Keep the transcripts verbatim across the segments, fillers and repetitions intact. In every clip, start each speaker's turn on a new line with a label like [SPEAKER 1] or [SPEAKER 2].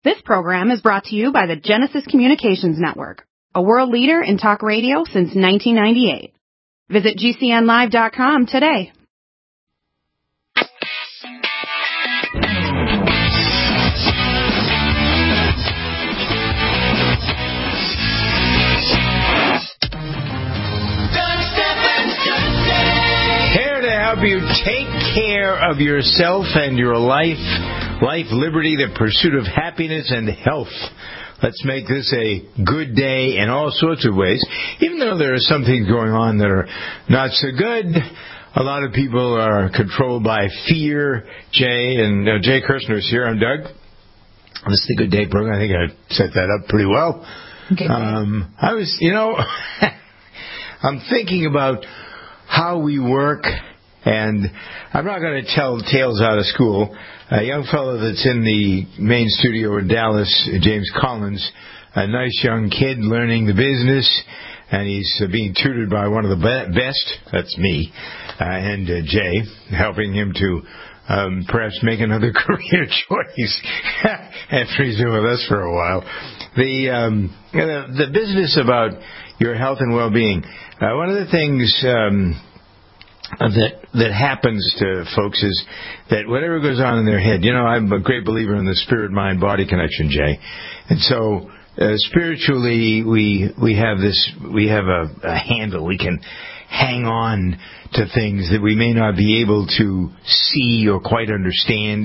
[SPEAKER 1] This program is brought to you by the Genesis Communications Network, a world leader in talk radio since nineteen ninety-eight. Visit G C N live dot com today.
[SPEAKER 2] Here to help you take care of yourself and your life. Life, liberty, the pursuit of happiness and health. Let's make this a good day in all sorts of ways. Even though there are some things going on that are not so good, a lot of people are controlled by fear. Jay and uh, Jay Kirshner is here. I'm Doug. This is the Good Day program. I think I set that up pretty well.
[SPEAKER 1] Okay.
[SPEAKER 2] Um, I was, you know, I'm thinking about how we work. And I'm not going to tell tales out of school. A young fellow that's in the main studio in Dallas, James Collins, a nice young kid learning the business, and he's uh, being tutored by one of the be- best, that's me, uh, and uh, Jay, helping him to um, perhaps make another career choice after he's been with us for a while. The, um, the, the business about your health and well-being. Uh, one of the things... Um, that that happens to folks is that whatever goes on in their head, you know, I'm a great believer in the spirit-mind-body connection, Jay. And so uh, spiritually, we we have this, we have a, a handle. We can hang on to things that we may not be able to see or quite understand.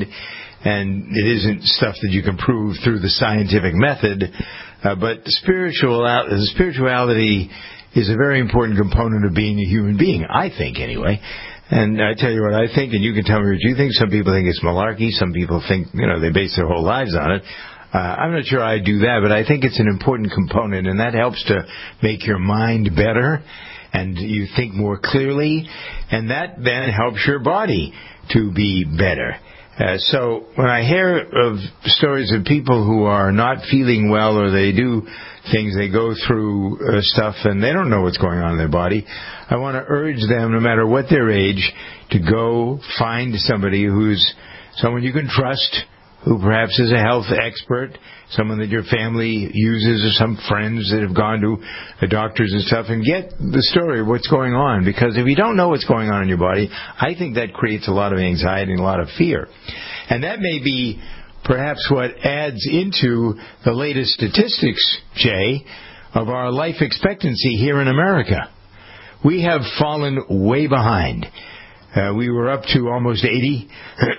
[SPEAKER 2] And it isn't stuff that you can prove through the scientific method. Uh, but spiritual, spirituality is a very important component of being a human being, I think, anyway. And I tell you what I think, and you can tell me what you think. Some people think it's malarkey. Some people think, you know, they base their whole lives on it. Uh, I'm not sure I do that, but I think it's an important component, and that helps to make your mind better, and you think more clearly, and that then helps your body to be better. Uh, so when I hear of stories of people who are not feeling well, or they do things, they go through uh, stuff and they don't know what's going on in their body, I want to urge them, no matter what their age, to go find somebody who's someone you can trust, who perhaps is a health expert, someone that your family uses, or some friends that have gone to the doctors and stuff, and get the story of what's going on. Because if you don't know what's going on in your body, I think that creates a lot of anxiety and a lot of fear. And that may be perhaps what adds into the latest statistics, Jay, of our life expectancy here in America. We have fallen way behind. Uh, we were up to almost eighty.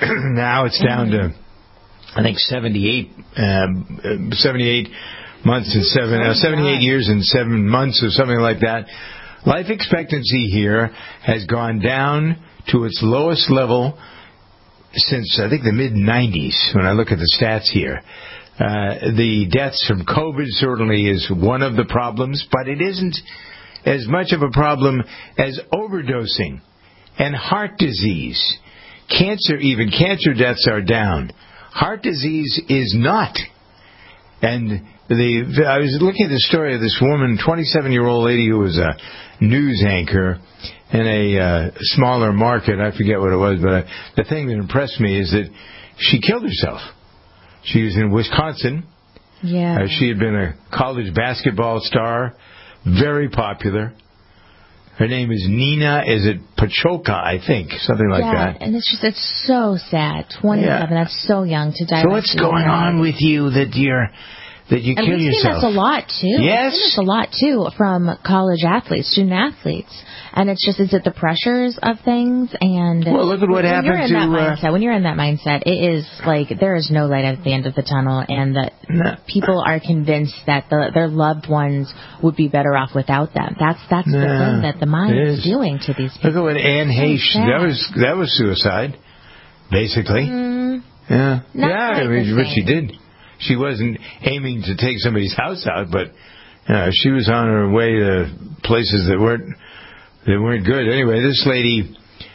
[SPEAKER 2] Now it's down to, I think, seventy-eight, um, seventy-eight months and seven, uh, seventy-eight years and seven months or something like that. Life expectancy here has gone down to its lowest level since, I think, the mid nineties, when I look at the stats here. Uh, the deaths from COVID certainly is one of the problems, but it isn't as much of a problem as overdosing and heart disease. Cancer, even cancer deaths are down. Heart disease is not. And the I was looking at the story of this woman, twenty-seven-year-old lady who was a news anchor in a uh, smaller market. I forget what it was, but uh, the thing that impressed me is that she killed herself. She was in Wisconsin.
[SPEAKER 3] Yeah.
[SPEAKER 2] Uh, she had been a college basketball star, very popular. Her name is Nina, is it Pachoka, I think, something like
[SPEAKER 3] yeah,
[SPEAKER 2] that.
[SPEAKER 3] And it's just, it's so sad. twenty-seven, yeah. That's so young to die.
[SPEAKER 2] So what's going on with you that you're, that you
[SPEAKER 3] and
[SPEAKER 2] kill
[SPEAKER 3] we've
[SPEAKER 2] yourself?
[SPEAKER 3] Seen this a lot, too.
[SPEAKER 2] Yes.
[SPEAKER 3] We've seen this a lot, too, from college athletes, student athletes. And it's just, is it the pressures of things? And
[SPEAKER 2] well, look at what
[SPEAKER 3] when
[SPEAKER 2] happened
[SPEAKER 3] you're in
[SPEAKER 2] to...
[SPEAKER 3] That
[SPEAKER 2] uh,
[SPEAKER 3] mindset, when you're in that mindset, it is like there is no light at the end of the tunnel, and that
[SPEAKER 2] no.
[SPEAKER 3] people are convinced that the, their loved ones would be better off without them. That's that's
[SPEAKER 2] no,
[SPEAKER 3] the thing that the mind is. is doing to these people.
[SPEAKER 2] Look at what Anne Heche, so that was, that was suicide, basically.
[SPEAKER 3] Mm,
[SPEAKER 2] yeah,
[SPEAKER 3] yeah,
[SPEAKER 2] I mean, what she did. She wasn't aiming to take somebody's house out, but you know, she was on her way to places that weren't that weren't good. Anyway, this lady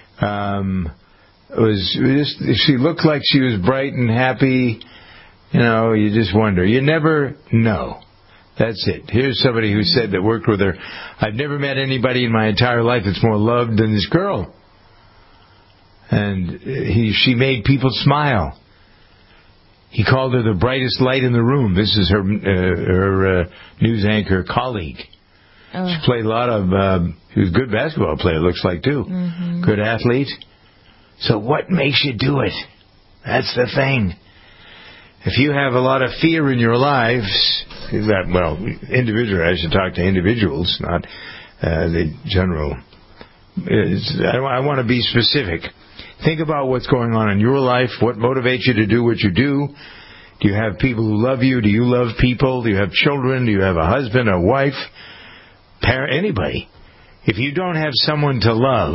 [SPEAKER 2] um, was just, she looked like she was bright and happy. You know, you just wonder. You never know. That's it. Here's somebody who said that worked with her. I've never met anybody in my entire life that's more loved than this girl. And he, she made people smile. He called her the brightest light in the room. This is her uh, her uh, news anchor colleague. Oh. She played a lot of, um, she was a good basketball player, it looks like, too. Mm-hmm. Good athlete. So what makes you do it? That's the thing. If you have a lot of fear in your lives, that, well, individually, I should talk to individuals, not uh, the general. It's, I, I want to be specific. Think about what's going on in your life, what motivates you to do what you do. Do you have people who love you? Do you love people? Do you have children? Do you have a husband, a wife? Parent, anybody. If you don't have someone to love,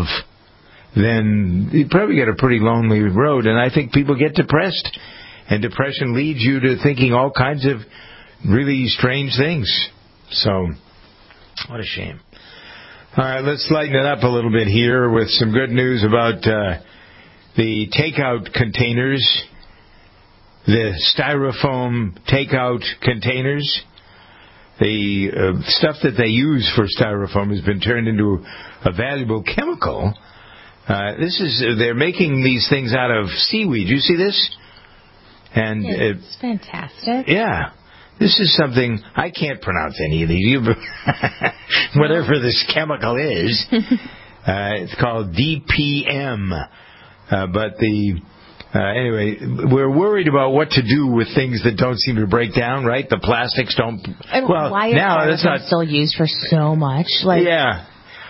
[SPEAKER 2] then you probably get a pretty lonely road. And I think people get depressed. And depression leads you to thinking all kinds of really strange things. So, what a shame. All right, let's lighten it up a little bit here with some good news about uh, the takeout containers, the styrofoam takeout containers. The uh, stuff that they use for styrofoam has been turned into a valuable chemical. Uh, this is uh, they're making these things out of seaweed. You see this? And
[SPEAKER 3] it's uh, fantastic.
[SPEAKER 2] Yeah, this is something I can't pronounce any of these. You, whatever this chemical is, uh, it's called D P M. Uh, but the Uh, anyway, we're worried about what to do with things that don't seem to break down, right? The plastics don't.
[SPEAKER 3] And
[SPEAKER 2] well,
[SPEAKER 3] why is
[SPEAKER 2] now that's not
[SPEAKER 3] still used for so much? Like,
[SPEAKER 2] yeah.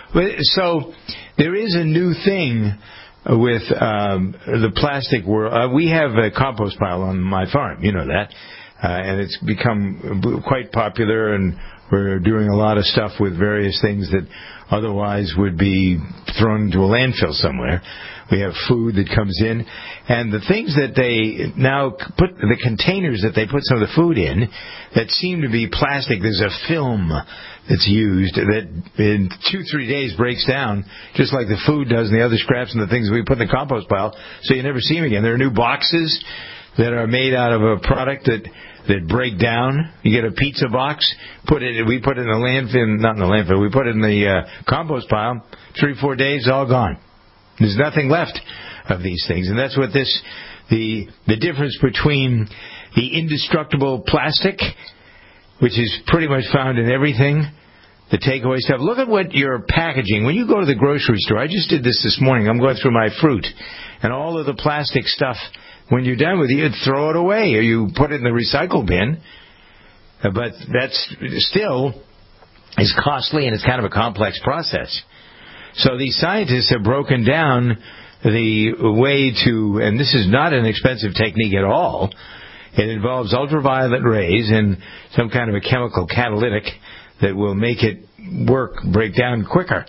[SPEAKER 2] So there is a new thing with um, the plastic world. Uh, we have a compost pile on my farm. You know that, uh, and it's become quite popular, and we're doing a lot of stuff with various things that otherwise would be thrown into a landfill somewhere. We have food that comes in, and the things that they now put, the containers that they put some of the food in, that seem to be plastic. There's a film that's used that in two, three days breaks down, just like the food does and the other scraps and the things we put in the compost pile, so you never see them again. There are new boxes that are made out of a product that that break down. You get a pizza box, put it. We put it in the landfill, not in the landfill. We put it in the uh, compost pile. Three, four days, all gone. There's nothing left of these things, and that's what this the the difference between the indestructible plastic, which is pretty much found in everything, the takeaway stuff. Look at what you're packaging when you go to the grocery store. I just did this this morning. I'm going through my fruit, and all of the plastic stuff. When you're done with it, you throw it away or you put it in the recycle bin. Uh, but that's still is costly, and it's kind of a complex process. So these scientists have broken down the way to, and this is not an expensive technique at all. It involves ultraviolet rays and some kind of a chemical catalytic that will make it work, break down quicker.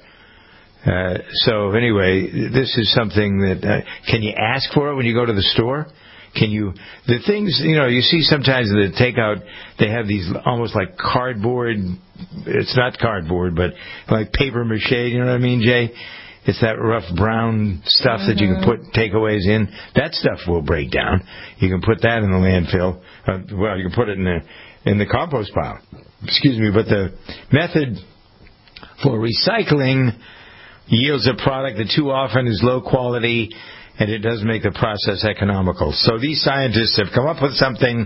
[SPEAKER 2] Uh, so anyway, this is something that, uh, can you ask for it when you go to the store? Can you, the things, you know, you see sometimes in the takeout, they have these almost like cardboard, it's not cardboard, but like paper mache, you know what I mean, Jay? It's that rough brown stuff mm-hmm. that you can put takeaways in. That stuff will break down. You can put that in the landfill. Uh, well, you can put it in the, in the compost pile. Excuse me, but the method for recycling yields a product that too often is low quality, and it does make the process economical. So these scientists have come up with something.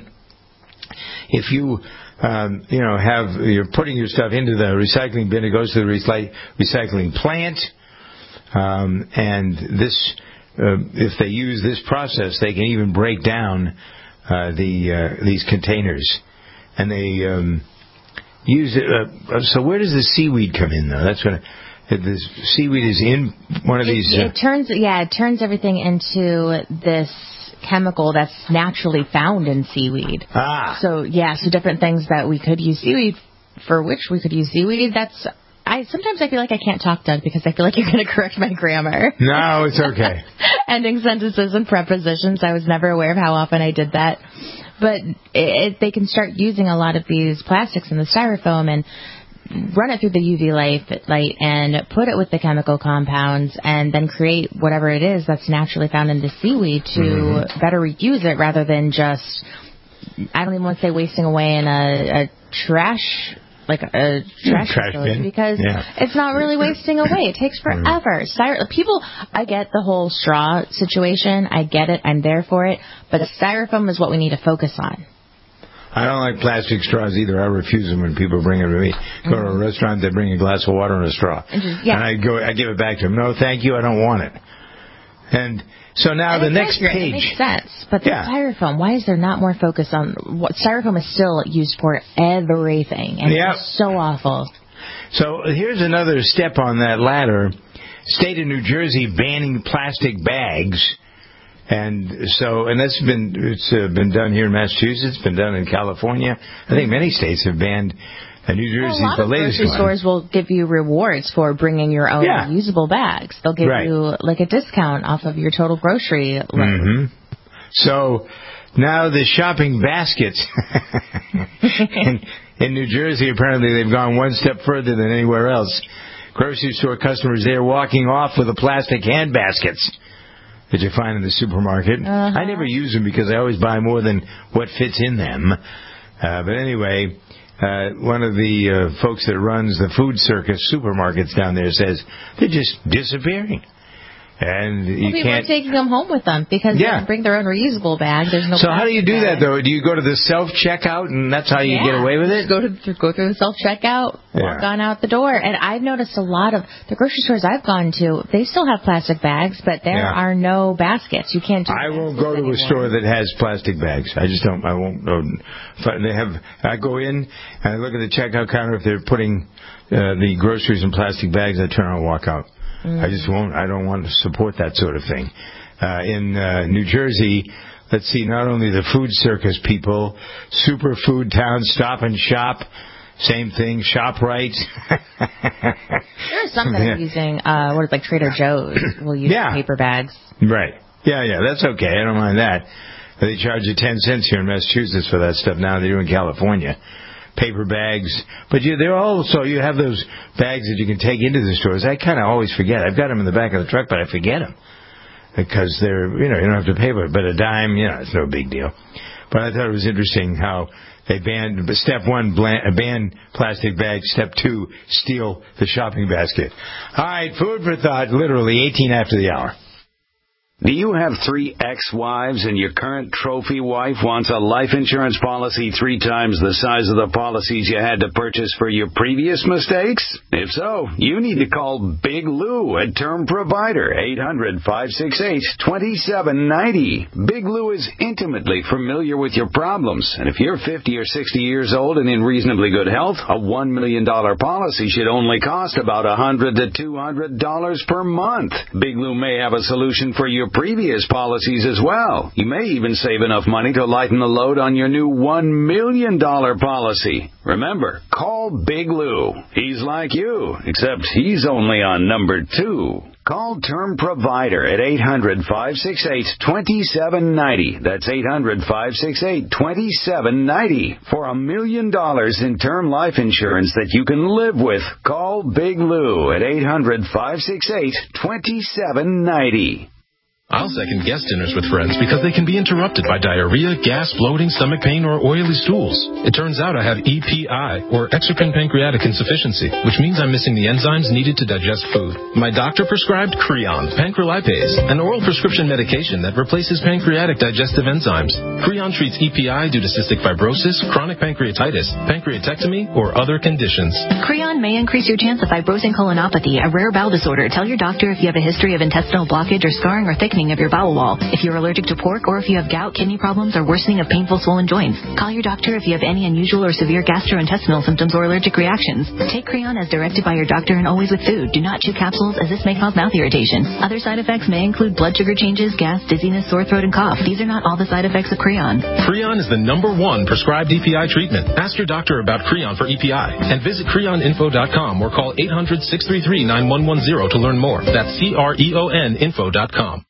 [SPEAKER 2] If you, um, you know, have you're putting your stuff into the recycling bin, it goes to the recy- recycling plant, um, and this, uh, if they use this process, they can even break down uh, the uh, these containers, and they um, use it. Uh, so where does the seaweed come in, though? That's what. I, The seaweed is in one of
[SPEAKER 3] it,
[SPEAKER 2] these.
[SPEAKER 3] Uh, it turns, yeah, it turns everything into this chemical that's naturally found in seaweed.
[SPEAKER 2] Ah.
[SPEAKER 3] So yeah, so different things that we could use seaweed for, which we could use seaweed. That's I sometimes I feel like I can't talk, Doug, because I feel like you're going to correct my grammar.
[SPEAKER 2] No, it's okay.
[SPEAKER 3] Ending sentences and prepositions. I was never aware of how often I did that, but it, they can start using a lot of these plastics and the styrofoam and run it through the U V light, light and put it with the chemical compounds and then create whatever it is that's naturally found in the seaweed to mm-hmm. better reuse it rather than just, I don't even want to say wasting away in a, a trash like a trash,
[SPEAKER 2] trash
[SPEAKER 3] facility
[SPEAKER 2] bin.
[SPEAKER 3] because
[SPEAKER 2] yeah.
[SPEAKER 3] it's not really wasting away. It takes forever. Styro- people, I get the whole straw situation. I get it. I'm there for it. But styrofoam is what we need to focus on.
[SPEAKER 2] I don't like plastic straws either. I refuse them when people bring them to me. Go mm-hmm. to a restaurant, they bring a glass of water and a straw, and, just, yeah. and I go, I give it back to them. No, thank you, I don't want it. And so now and the next accurate. page.
[SPEAKER 3] It makes sense, but the yeah. styrofoam. Why is there not more focus on what styrofoam is still used for everything, and yep. it's so awful.
[SPEAKER 2] So here's another step on that ladder: State of New Jersey banning plastic bags. And so, and that's been it's uh, been done here in Massachusetts, been done in California. I think many states have banned. Uh, New Jersey, well, a lot the
[SPEAKER 3] of
[SPEAKER 2] latest
[SPEAKER 3] grocery
[SPEAKER 2] one.
[SPEAKER 3] Stores will give you rewards for bringing your own yeah. usable bags. They'll give right. you like a discount off of your total grocery load.
[SPEAKER 2] Mm-hmm. So now the shopping baskets in, in New Jersey, apparently they've gone one step further than anywhere else. Grocery store customers there walking off with the plastic hand baskets that you find in the supermarket. Uh-huh. I never use them because I always buy more than what fits in them. Uh, but anyway, uh, one of the uh, folks that runs the Food Circus supermarkets down there says they're just disappearing. And
[SPEAKER 3] well,
[SPEAKER 2] you
[SPEAKER 3] people
[SPEAKER 2] can't
[SPEAKER 3] are taking them home with them because yeah. they can bring their own reusable bag. There's no.
[SPEAKER 2] So how do you do that though? Do you go to the self checkout and that's how you
[SPEAKER 3] yeah.
[SPEAKER 2] get away with it?
[SPEAKER 3] Just go to go through the self checkout, yeah. walk on out the door. And I've noticed a lot of the grocery stores I've gone to. They still have plastic bags, but there yeah. are no baskets. You can't. do
[SPEAKER 2] I won't go to anymore. a store that has plastic bags. I just don't. I won't. They have. I go in and I look at the checkout counter. If they're putting uh, the groceries in plastic bags, I turn around and walk out. Mm. I just won't. I don't want to support that sort of thing. Uh, in uh, New Jersey, let's see, not only the Food Circus people, Superfood Town, Stop and Shop, same thing, ShopRite.
[SPEAKER 3] There are some that are using, uh, what is like Trader Joe's will use
[SPEAKER 2] yeah.
[SPEAKER 3] paper bags.
[SPEAKER 2] Right. Yeah, yeah, that's okay. I don't mind that. They charge you ten cents here in Massachusetts for that stuff now. They do in California. Paper bags, but you, they're also, you have those bags that you can take into the stores. I kind of always forget. I've got them in the back of the truck, but I forget them because they're, you know, you don't have to pay for it, but a dime, you know, it's no big deal. But I thought it was interesting how they banned, step one, ban plastic bags, step two, steal the shopping basket. All right, food for thought, literally eighteen after the hour.
[SPEAKER 4] Do you have three ex-wives and your current trophy wife wants a life insurance policy three times the size of the policies you had to purchase for your previous mistakes? If so, you need to call Big Lou at Term Provider, eight hundred, five six eight, two seven nine zero. Big Lou is intimately familiar with your problems, and if you're fifty or sixty years old and in reasonably good health, a one million dollars policy should only cost about one hundred to two hundred dollars per month. Big Lou may have a solution for your previous policies as well. You may even save enough money to lighten the load on your new one million dollars policy. Remember, call Big Lou. He's like you, except he's only on number two. Call Term Provider at eight hundred, five six eight, two seven nine zero. That's eight hundred, five six eight, two seven nine zero. For a million dollars in term life insurance that you can live with, call Big Lou at eight hundred, five six eight, two seven nine zero.
[SPEAKER 5] I'll second guest dinners with friends because they can be interrupted by diarrhea, gas, bloating, stomach pain, or oily stools. It turns out I have E P I, or exocrine pancreatic insufficiency, which means I'm missing the enzymes needed to digest food. My doctor prescribed Creon, pancrelipase, an oral prescription medication that replaces pancreatic digestive enzymes. Creon treats E P I due to cystic fibrosis, chronic pancreatitis, pancreatectomy, or other conditions.
[SPEAKER 6] Creon may increase your chance of fibrosing colonopathy, a rare bowel disorder. Tell your doctor if you have a history of intestinal blockage or scarring or thickening of your bowel wall. If you're allergic to pork or if you have gout, kidney problems, or worsening of painful swollen joints, call your doctor if you have any unusual or severe gastrointestinal symptoms or allergic reactions. Take Creon as directed by your doctor and always with food. Do not chew capsules as this may cause mouth irritation. Other side effects may include blood sugar changes, gas, dizziness, sore throat, and cough. These are not all the side effects of Creon.
[SPEAKER 5] Creon is the number one prescribed E P I treatment. Ask your doctor about Creon for E P I and visit creon info dot com or call eight hundred, six three three, nine one one zero to learn more. That's C R E O N info dot com.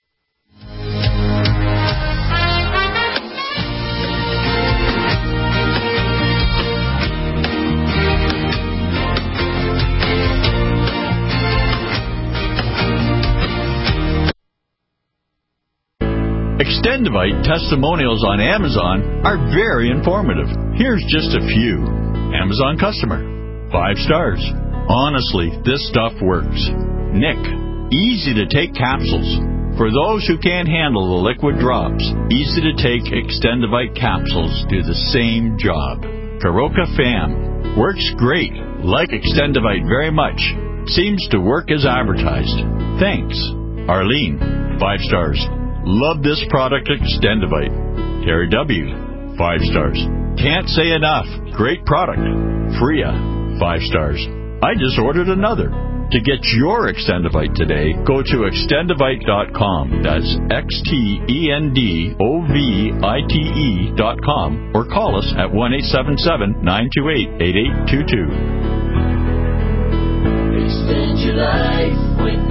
[SPEAKER 7] Extendivite testimonials on Amazon are very informative. Here's just a few. Amazon customer. five stars. Honestly, this stuff works. Nick, easy to take capsules. For those who can't handle the liquid drops, easy to take Extendivite capsules do the same job. Karoka Fam works great. Like Extendivite very much. Seems to work as advertised. Thanks. Arlene, five stars. Love this product, Extendivite. Terry W, five stars. Can't say enough. Great product. Freya, five stars. I just ordered another. To get your Extendivite today, go to extendivite dot com. That's X T E N D O V I T E dot com. Or call us at one eight seven seven, nine two eight, eight eight two two.
[SPEAKER 8] Extend your life with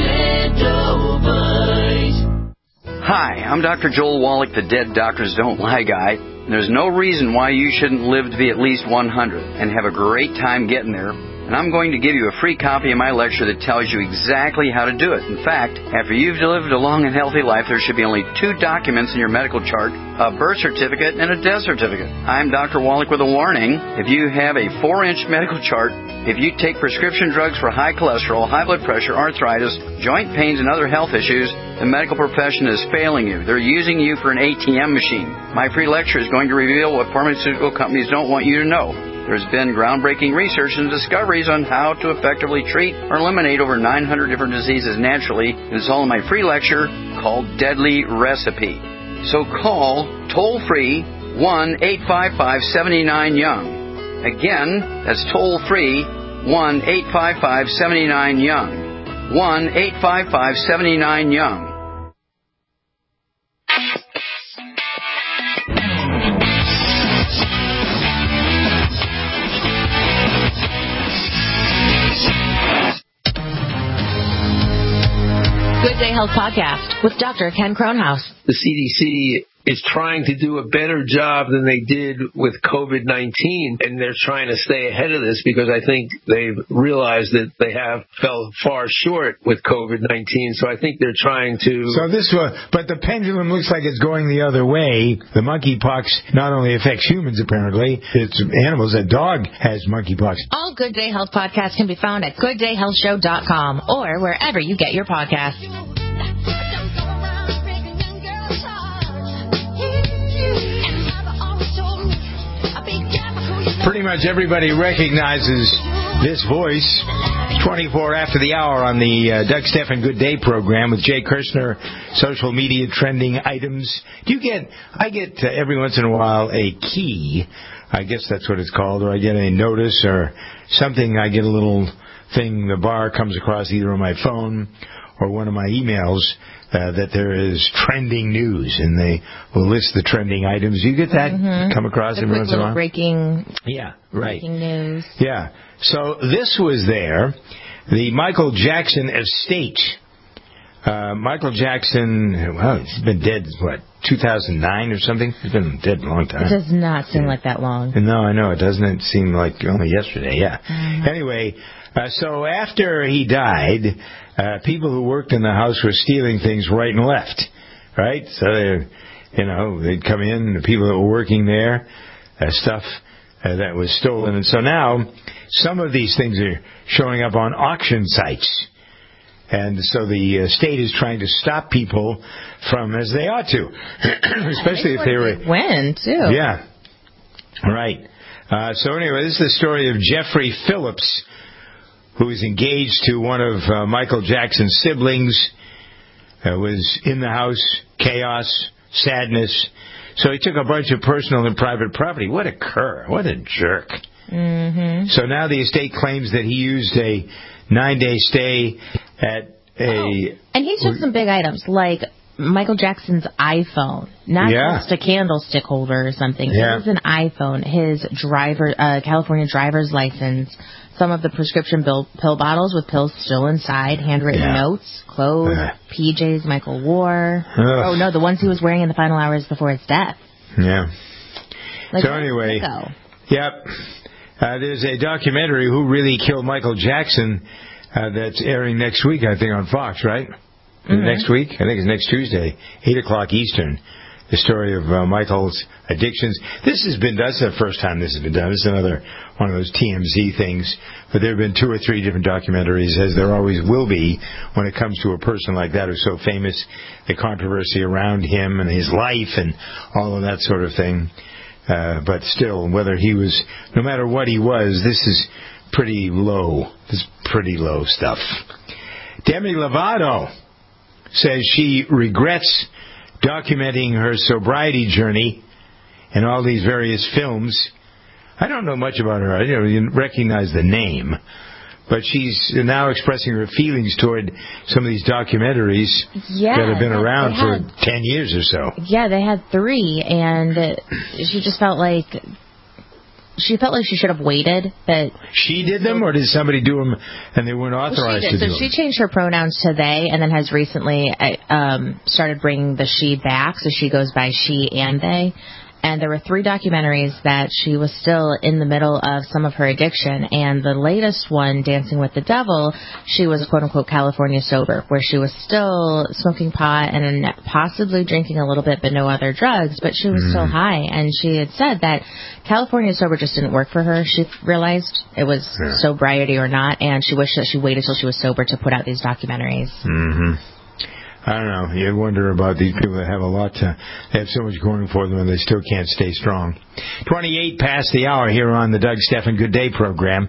[SPEAKER 8] Extendivite.
[SPEAKER 9] Hi, I'm Doctor Joel Wallach, the Dead Doctors Don't Lie guy. There's no reason why you shouldn't live to be at least one hundred and have a great time getting there. And I'm going to give you a free copy of my lecture that tells you exactly how to do it. In fact, after you've lived a long and healthy life, there should be only two documents in your medical chart, a birth certificate and a death certificate. I'm Doctor Wallach with a warning. If you have a four-inch medical chart, if you take prescription drugs for high cholesterol, high blood pressure, arthritis, joint pains, and other health issues, the medical profession is failing you. They're using you for an A T M machine. My free lecture is going to reveal what pharmaceutical companies don't want you to know. There's been groundbreaking research and discoveries on how to effectively treat or eliminate over nine hundred different diseases naturally. It's all in my free lecture called Deadly Recipe. So call toll-free one eight five five, seven nine young. Again, that's toll-free one eight five five, seven nine young. one eight five five, seven nine young.
[SPEAKER 3] Good Day Health Podcast with Doctor Ken Kronhaus.
[SPEAKER 10] The C D C is trying to do a better job than they did with COVID nineteen, and they're trying to stay ahead of this because I think they've realized that they have fell far short with COVID nineteen, so I think they're trying to...
[SPEAKER 2] So this was, but the pendulum looks like it's going the other way. The monkeypox not only affects humans, apparently, it's animals. A dog has monkeypox.
[SPEAKER 3] All Good Day Health podcasts can be found at good day health show dot com or wherever you get your podcasts.
[SPEAKER 2] Pretty much everybody recognizes this voice. twenty-four after the hour on the uh, Doug Stephan Good Day program with Jay Kirshner, social media trending items. Do you get, I get uh, every once in a while a key, I guess that's what it's called, or I get a notice or something. I get a little thing, the bar comes across either on my phone or one of my emails uh, that there is trending news, and they will list the trending items. You get that?
[SPEAKER 3] Mm-hmm.
[SPEAKER 2] Come across every once in a while?
[SPEAKER 3] Breaking,
[SPEAKER 2] yeah, right.
[SPEAKER 3] breaking news.
[SPEAKER 2] Yeah. So this was there. The Michael Jackson estate. Uh, Michael Jackson, well, he's been dead, what, two thousand nine or something? He's been dead a long time.
[SPEAKER 3] It does not seem yeah. like that long.
[SPEAKER 2] No, I know. It doesn't seem like only yesterday, yeah.
[SPEAKER 3] Mm-hmm.
[SPEAKER 2] Anyway, uh, so after he died, uh, people who worked in the house were stealing things right and left, right? So, they, you know, they'd come in, the people that were working there, uh, stuff uh, that was stolen. And so now, some of these things are showing up on auction sites. And so the uh, state is trying to stop people from, as they ought to, especially if they were...
[SPEAKER 3] When, too.
[SPEAKER 2] Yeah, right. Uh, so anyway, this is the story of Jeffrey Phillips, who is engaged to one of uh, Michael Jackson's siblings, uh, was in the house, chaos, sadness. So he took a bunch of personal and private property. What a cur. What a jerk.
[SPEAKER 3] Mm-hmm.
[SPEAKER 2] So now the estate claims that he used a nine-day stay at a...
[SPEAKER 3] Oh. And he took some big items, like Michael Jackson's iPhone. Not
[SPEAKER 2] yeah.
[SPEAKER 3] just a candlestick holder or something.
[SPEAKER 2] Yeah.
[SPEAKER 3] It was an iPhone, his driver, uh, California driver's license, some of the prescription pill, pill bottles with pills still inside, handwritten
[SPEAKER 2] yeah.
[SPEAKER 3] notes, clothes, uh. P Js Michael wore.
[SPEAKER 2] Ugh.
[SPEAKER 3] Oh, no, the ones he was wearing in the final hours before his death.
[SPEAKER 2] Yeah.
[SPEAKER 3] Like,
[SPEAKER 2] so anyway, yep. Uh, there's a documentary, Who Really Killed Michael Jackson, uh, that's airing next week, I think, on Fox, right?
[SPEAKER 3] Mm-hmm.
[SPEAKER 2] Next week? I think it's next Tuesday, eight o'clock Eastern. the story of uh, Michael's addictions. This has been, that's the first time this has been done. This is another one of those T M Z things. But there have been two or three different documentaries, as there always will be when it comes to a person like that who's so famous, the controversy around him and his life and all of that sort of thing. Uh, but still, whether he was, no matter what he was, this is pretty low. This is pretty low stuff. Demi Lovato says she regrets documenting her sobriety journey in all these various films. I don't know much about her. I don't recognize the name. But she's now expressing her feelings toward some of these documentaries
[SPEAKER 3] yeah,
[SPEAKER 2] that have been around
[SPEAKER 3] had,
[SPEAKER 2] for ten years or so.
[SPEAKER 3] Yeah, they had three, and she just felt like she felt like she should have waited. That
[SPEAKER 2] she did them, or did somebody do them and they weren't authorized
[SPEAKER 3] well,
[SPEAKER 2] to
[SPEAKER 3] so
[SPEAKER 2] do
[SPEAKER 3] them? So she
[SPEAKER 2] them?
[SPEAKER 3] changed her pronouns to they, and then has recently um, started bringing the she back, so she goes by she and they. And there were three documentaries that she was still in the middle of some of her addiction. And the latest one, Dancing with the Devil, she was, quote-unquote, California sober, where she was still smoking pot and possibly drinking a little bit, but no other drugs. But she was mm. still high. And she had said that California sober just didn't work for her. She realized it was yeah. sobriety or not. And she wished that she waited till she was sober to put out these documentaries.
[SPEAKER 2] Mm-hmm. I don't know. You wonder about these people that have a lot to, they have so much going for them and they still can't stay strong. twenty-eight past the hour here on the Doug Stephan Good Day program.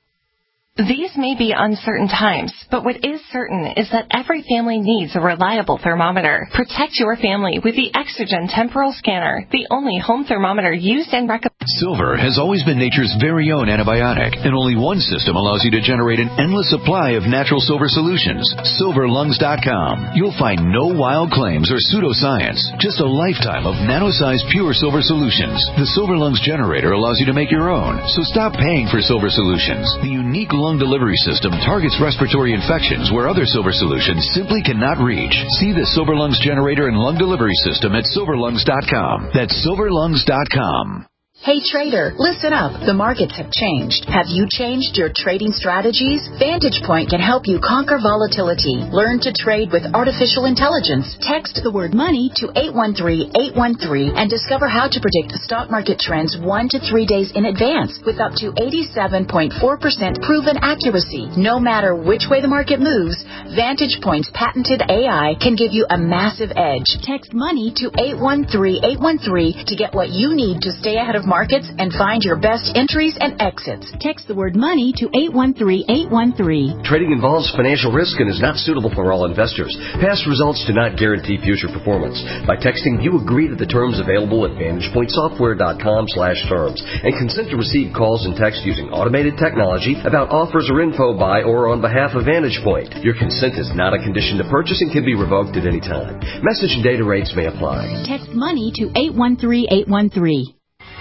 [SPEAKER 11] These may be uncertain times, but what is certain is that every family needs a reliable thermometer. Protect your family with the Exergen Temporal Scanner, the only home thermometer used and recommended.
[SPEAKER 12] Silver has always been nature's very own antibiotic, and only one system allows you to generate an endless supply of natural silver solutions. silver lungs dot com. You'll find no wild claims or pseudoscience, just a lifetime of nano-sized pure silver solutions. The Silver Lungs generator allows you to make your own, so stop paying for silver solutions. The unique lung delivery system targets respiratory infections where other silver solutions simply cannot reach. See the Silver Lungs generator and lung delivery system at silver lungs dot com. That's silver lungs dot com.
[SPEAKER 13] Hey trader, listen up. The markets have changed. Have you changed your trading strategies? Vantage Point can help you conquer volatility. Learn to trade with artificial intelligence. Text the word money to eight one three, eight one three and discover how to predict stock market trends one to three days in advance with up to eighty-seven point four percent proven accuracy. No matter which way the market moves, Vantage Point's patented A I can give you a massive edge. Text money to eight one three, eight one three to get what you need to stay ahead of markets and find your best entries and exits. Text the word money to eight one three, eight one three.
[SPEAKER 14] Trading involves financial risk and is not suitable for all investors. Past results do not guarantee future performance. By texting, you agree to the terms available at vantage point software dot com slash terms and consent to receive calls and text using automated technology about offers or info by or on behalf of Vantage Point. Your consent is not a condition to purchase and can be revoked at any time. Message and data rates may apply.
[SPEAKER 13] Text money to eight one three, eight one three.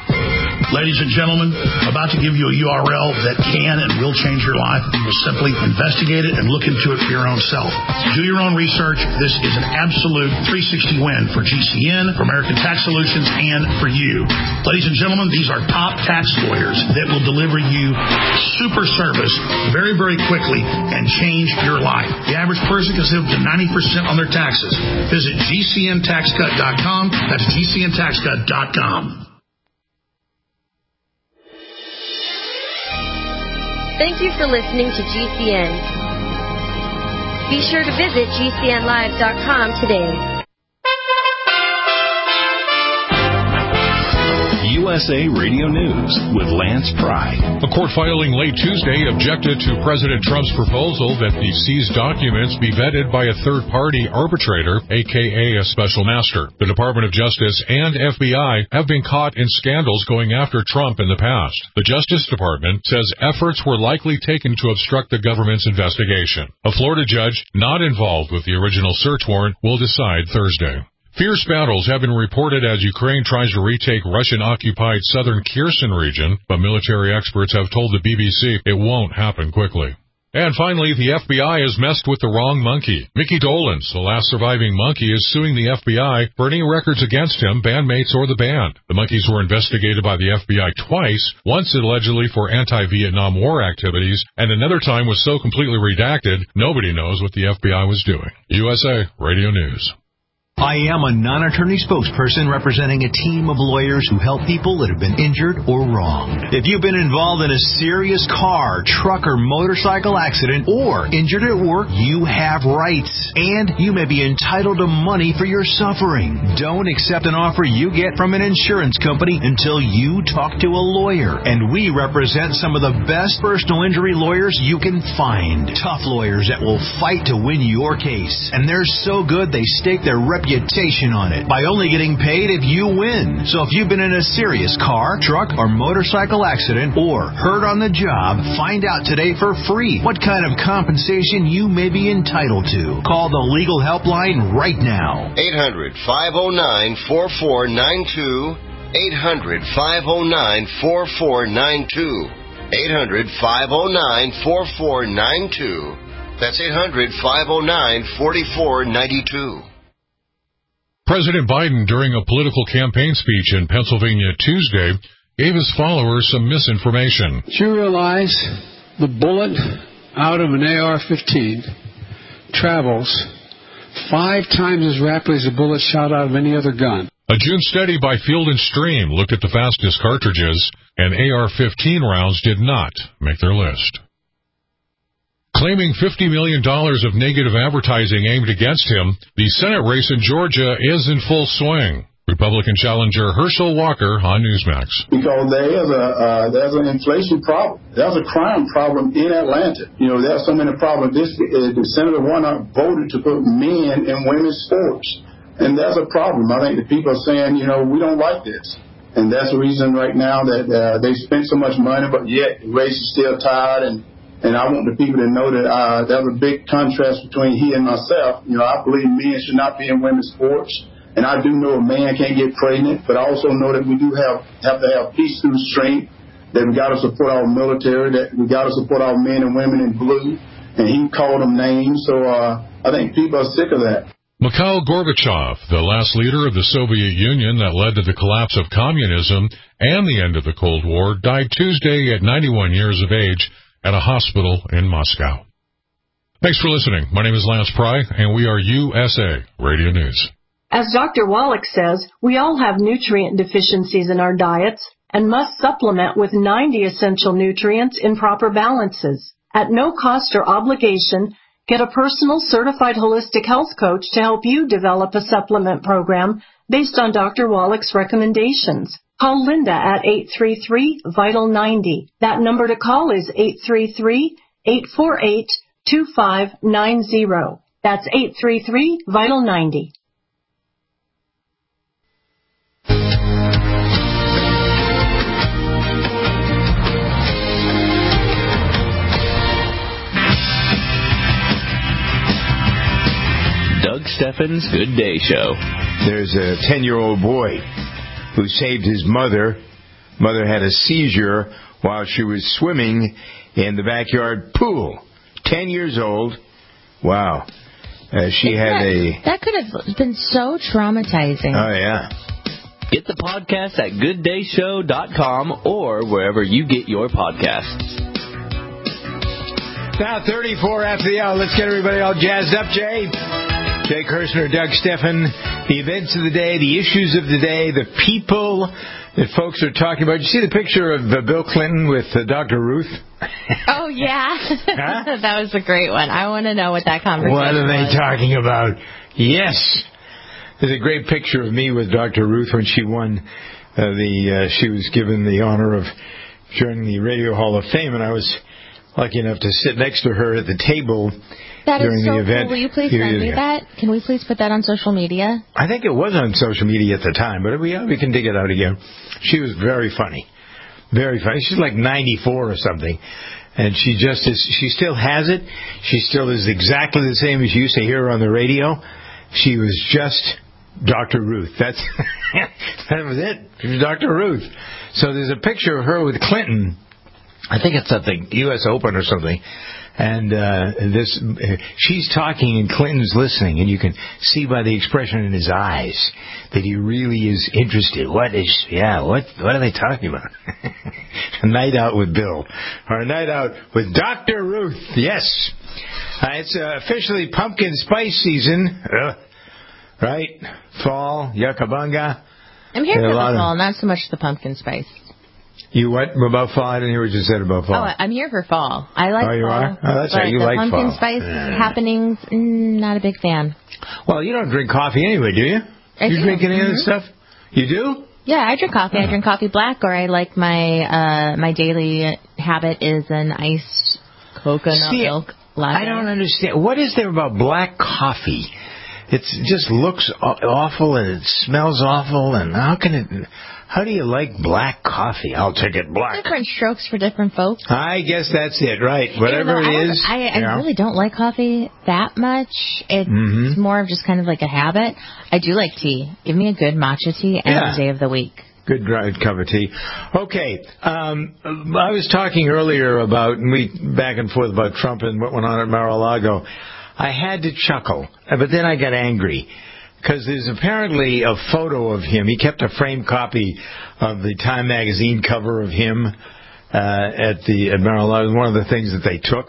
[SPEAKER 15] Ladies and gentlemen, about to give you a U R L that can and will change your life. You will simply investigate it and look into it for your own self. Do your own research. This is an absolute three sixty win for G C N, for American Tax Solutions, and for you. Ladies and gentlemen, these are top tax lawyers that will deliver you super service very, very quickly and change your life. The average person can save up to ninety percent on their taxes. Visit G C N tax cut dot com. That's G C N tax cut dot com.
[SPEAKER 16] Thank you for listening to G C N. Be sure to visit G C N live dot com today.
[SPEAKER 17] U S A Radio News with Lance Pry.
[SPEAKER 18] A court filing late Tuesday objected to President Trump's proposal that the seized documents be vetted by a third-party arbitrator, a k a a special master. The Department of Justice and F B I have been caught in scandals going after Trump in the past. The Justice Department says efforts were likely taken to obstruct the government's investigation. A Florida judge not involved with the original search warrant will decide Thursday. Fierce battles have been reported as Ukraine tries to retake Russian-occupied southern Kherson region, but military experts have told the B B C it won't happen quickly. And finally, the F B I has messed with the wrong monkey. Mickey Dolenz, the last surviving monkey, is suing the F B I for any records against him, bandmates, or the band. The monkeys were investigated by the F B I twice, once allegedly for anti-Vietnam War activities, and another time was so completely redacted, nobody knows what the F B I was doing. U S A Radio News.
[SPEAKER 19] I am a non-attorney spokesperson representing a team of lawyers who help people that have been injured or wronged. If you've been involved in a serious car, truck, or motorcycle accident or injured at work, you have rights, and you may be entitled to money for your suffering. Don't accept an offer you get from an insurance company until you talk to a lawyer, and we represent some of the best personal injury lawyers you can find. Tough lawyers that will fight to win your case, and they're so good they stake their reputation on it by only getting paid if you win. So if you've been in a serious car, truck, or motorcycle accident or hurt on the job, find out today for free what kind of compensation you may be entitled to. Call the legal helpline right now.
[SPEAKER 20] eight hundred, five oh nine, four four nine two. eight hundred, five oh nine, four four nine two. eight hundred, five oh nine, four four nine two. That's eight hundred, five oh nine, four four nine two.
[SPEAKER 18] President Biden, during a political campaign speech in Pennsylvania Tuesday, gave his followers some misinformation.
[SPEAKER 21] Do you realize the bullet out of an A R fifteen travels five times as rapidly as a bullet shot out of any other gun?
[SPEAKER 18] A June study by Field and Stream looked at the fastest cartridges, and A R fifteen rounds did not make their list. Claiming fifty million dollars of negative advertising aimed against him, the Senate race in Georgia is in full swing. Republican challenger Herschel Walker on Newsmax.
[SPEAKER 22] Because there is a uh, there's an inflation problem. There's a crime problem in Atlanta. You know, there's so many problems. This uh, the Senator Warnock voted to put men in women's sports, and that's a problem. I think the people are saying, you know, we don't like this. And that's the reason right now that uh, they spent so much money, but yet the race is still tied. And And I want the people to know that uh, there's a big contrast between he and myself. You know, I believe men should not be in women's sports. And I do know a man can't get pregnant, but I also know that we do have, have to have peace through strength, that we got to support our military, that we got to support our men and women in blue. And he called them names. So uh, I think people are sick of that.
[SPEAKER 18] Mikhail Gorbachev, the last leader of the Soviet Union that led to the collapse of communism and the end of the Cold War, died Tuesday at ninety-one years of age at a hospital in Moscow. Thanks for listening. My name is Lance Pry, and we are U S A Radio News.
[SPEAKER 23] As Doctor Wallach says, we all have nutrient deficiencies in our diets and must supplement with ninety essential nutrients in proper balances. At no cost or obligation, get a personal certified holistic health coach to help you develop a supplement program based on Doctor Wallach's recommendations. Call Linda at eight three three, vital ninety. That number to call is eight three three, eight four eight, two five nine zero. That's eight three three, vital ninety.
[SPEAKER 24] Doug Steffens' Good Day Show.
[SPEAKER 2] There's a ten-year-old boy who saved his mother. Mother had a seizure while she was swimming in the backyard pool. Ten years old. Wow. Uh, she had
[SPEAKER 3] that,
[SPEAKER 2] a...
[SPEAKER 3] That could have been so traumatizing.
[SPEAKER 2] Oh, yeah.
[SPEAKER 24] Get the podcast at good day show dot com or wherever you get your podcasts.
[SPEAKER 2] Now, thirty-four after the hour. Let's get everybody all jazzed up, Jay. Jay Kirshner, Doug Steffen, the events of the day, the issues of the day, the people that folks are talking about. Did you see the picture of uh, Bill Clinton with uh, Doctor Ruth?
[SPEAKER 3] Oh, yeah. Huh? That was a great one. I want to know what that conversation was.
[SPEAKER 2] What are they was. talking about? Yes. There's a great picture of me with Doctor Ruth when she won uh, the, uh, she was given the honor of joining the Radio Hall of Fame, and I was lucky enough to sit next to her at the table.
[SPEAKER 3] That
[SPEAKER 2] during
[SPEAKER 3] is so
[SPEAKER 2] the event.
[SPEAKER 3] Cool. Will you please send me that? Can we please put that on social media?
[SPEAKER 2] I think it was on social media at the time, but we we can dig it out again. She was very funny, very funny. She's like ninety-four or something, and she just is. She still has it. She still is exactly the same as you used to hear her on the radio. She was just Doctor Ruth. That's that was it. She was Doctor Ruth. So there's a picture of her with Clinton. I think it's something U S Open or something. And uh, this, uh, she's talking and Clinton's listening, and you can see by the expression in his eyes that he really is interested. What is, yeah, what what are they talking about? A night out with Bill, or a night out with Doctor Ruth. Yes, uh, it's uh, officially pumpkin spice season. Uh, right? Fall, yuccabunga.
[SPEAKER 3] I'm here
[SPEAKER 2] There
[SPEAKER 3] for
[SPEAKER 2] are a
[SPEAKER 3] the
[SPEAKER 2] lot of-
[SPEAKER 3] fall, not so much the pumpkin spice.
[SPEAKER 2] You what about fall? I didn't hear what you said about fall.
[SPEAKER 3] Oh, I'm here for fall. I like
[SPEAKER 2] Oh, you
[SPEAKER 3] fall.
[SPEAKER 2] are? Oh, that's
[SPEAKER 3] but
[SPEAKER 2] right. You
[SPEAKER 3] the
[SPEAKER 2] like
[SPEAKER 3] pumpkin
[SPEAKER 2] fall.
[SPEAKER 3] spice
[SPEAKER 2] Yeah.
[SPEAKER 3] happenings, mm, not a big fan.
[SPEAKER 2] Well, you don't drink coffee anyway, do you?
[SPEAKER 3] I
[SPEAKER 2] you
[SPEAKER 3] do.
[SPEAKER 2] drink any of
[SPEAKER 3] Mhm.
[SPEAKER 2] this stuff? You do?
[SPEAKER 3] Yeah, I drink coffee. I drink coffee black, or I like my uh my daily habit is an iced coconut
[SPEAKER 2] See,
[SPEAKER 3] milk latte.
[SPEAKER 2] I don't understand. What is there about black coffee? It just looks aw- awful and it smells awful. And how can it? How do you like black coffee? I'll take it black.
[SPEAKER 3] Different strokes for different folks.
[SPEAKER 2] I guess that's it, right? Whatever
[SPEAKER 3] Even though
[SPEAKER 2] it
[SPEAKER 3] I
[SPEAKER 2] is.
[SPEAKER 3] I, I
[SPEAKER 2] you know.
[SPEAKER 3] really don't like coffee that much. It's
[SPEAKER 2] Mhm.
[SPEAKER 3] more of just kind of like a habit. I do like tea. Give me a good matcha tea every
[SPEAKER 2] Yeah.
[SPEAKER 3] day of the week.
[SPEAKER 2] Good dry cup of tea. Okay, um, I was talking earlier about and we back and forth about Trump and what went on at Mar-a-Lago. I had to chuckle, but then I got angry because there's apparently a photo of him. He kept a framed copy of the Time magazine cover of him uh, at the at Mar-a-Lago. One of the things that they took.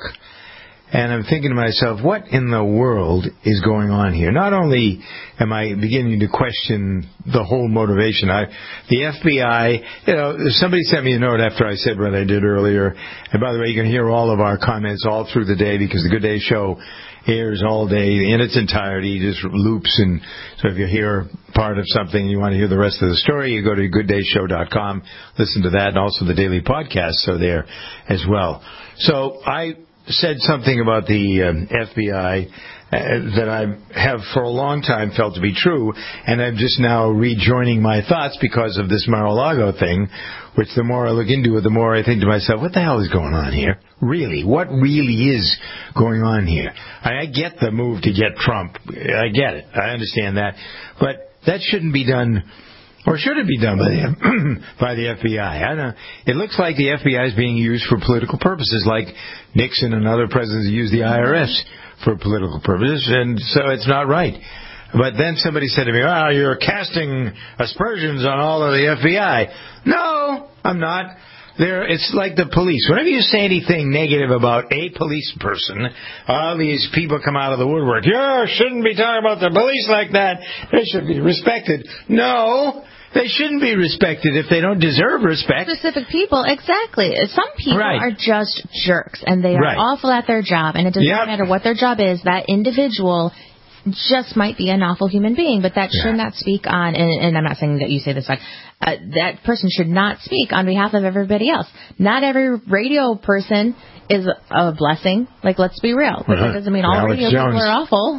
[SPEAKER 2] And I'm thinking to myself, what in the world is going on here? Not only am I beginning to question the whole motivation, I, the F B I, you know, somebody sent me a note after I said what I did earlier. And by the way, you can hear all of our comments all through the day because the Good Day Show airs all day in its entirety, just loops. And so if you hear part of something and you want to hear the rest of the story, you go to good day show dot com, listen to that, and also the daily podcasts are there as well. So I said something about the um, F B I uh, that I have for a long time felt to be true, and I'm just now rejoining my thoughts because of this Mar-a-Lago thing, which the more I look into it, the more I think to myself, what the hell is going on here? Really? What really is going on here? I, I get the move to get Trump. I get it. I understand that. But that shouldn't be done. Or should it be done by the by the F B I? I don't know. It looks like the F B I is being used for political purposes, like Nixon and other presidents used the I R S for political purposes, and so it's not right. But then somebody said to me, "Oh, you're casting aspersions on all of the F B I." No, I'm not. There, it's like the police. Whenever you say anything negative about a police person, all these people come out of the woodwork. You shouldn't be talking about the police like that. They should be respected. No, they shouldn't be respected if they don't deserve respect.
[SPEAKER 3] Specific people, exactly. Some people
[SPEAKER 2] Right.
[SPEAKER 3] are just jerks, and they are
[SPEAKER 2] Right.
[SPEAKER 3] awful at their job, and it doesn't
[SPEAKER 2] Yep.
[SPEAKER 3] matter what their job is. That individual just might be an awful human being, but that should
[SPEAKER 2] Yeah.
[SPEAKER 3] not speak on, and, and I'm not saying that you say this, like, uh, that person should not speak on behalf of everybody else. Not every radio person is a blessing. Like, let's be real. But that doesn't mean all
[SPEAKER 2] Alex
[SPEAKER 3] radio
[SPEAKER 2] Jones.
[SPEAKER 3] people are awful.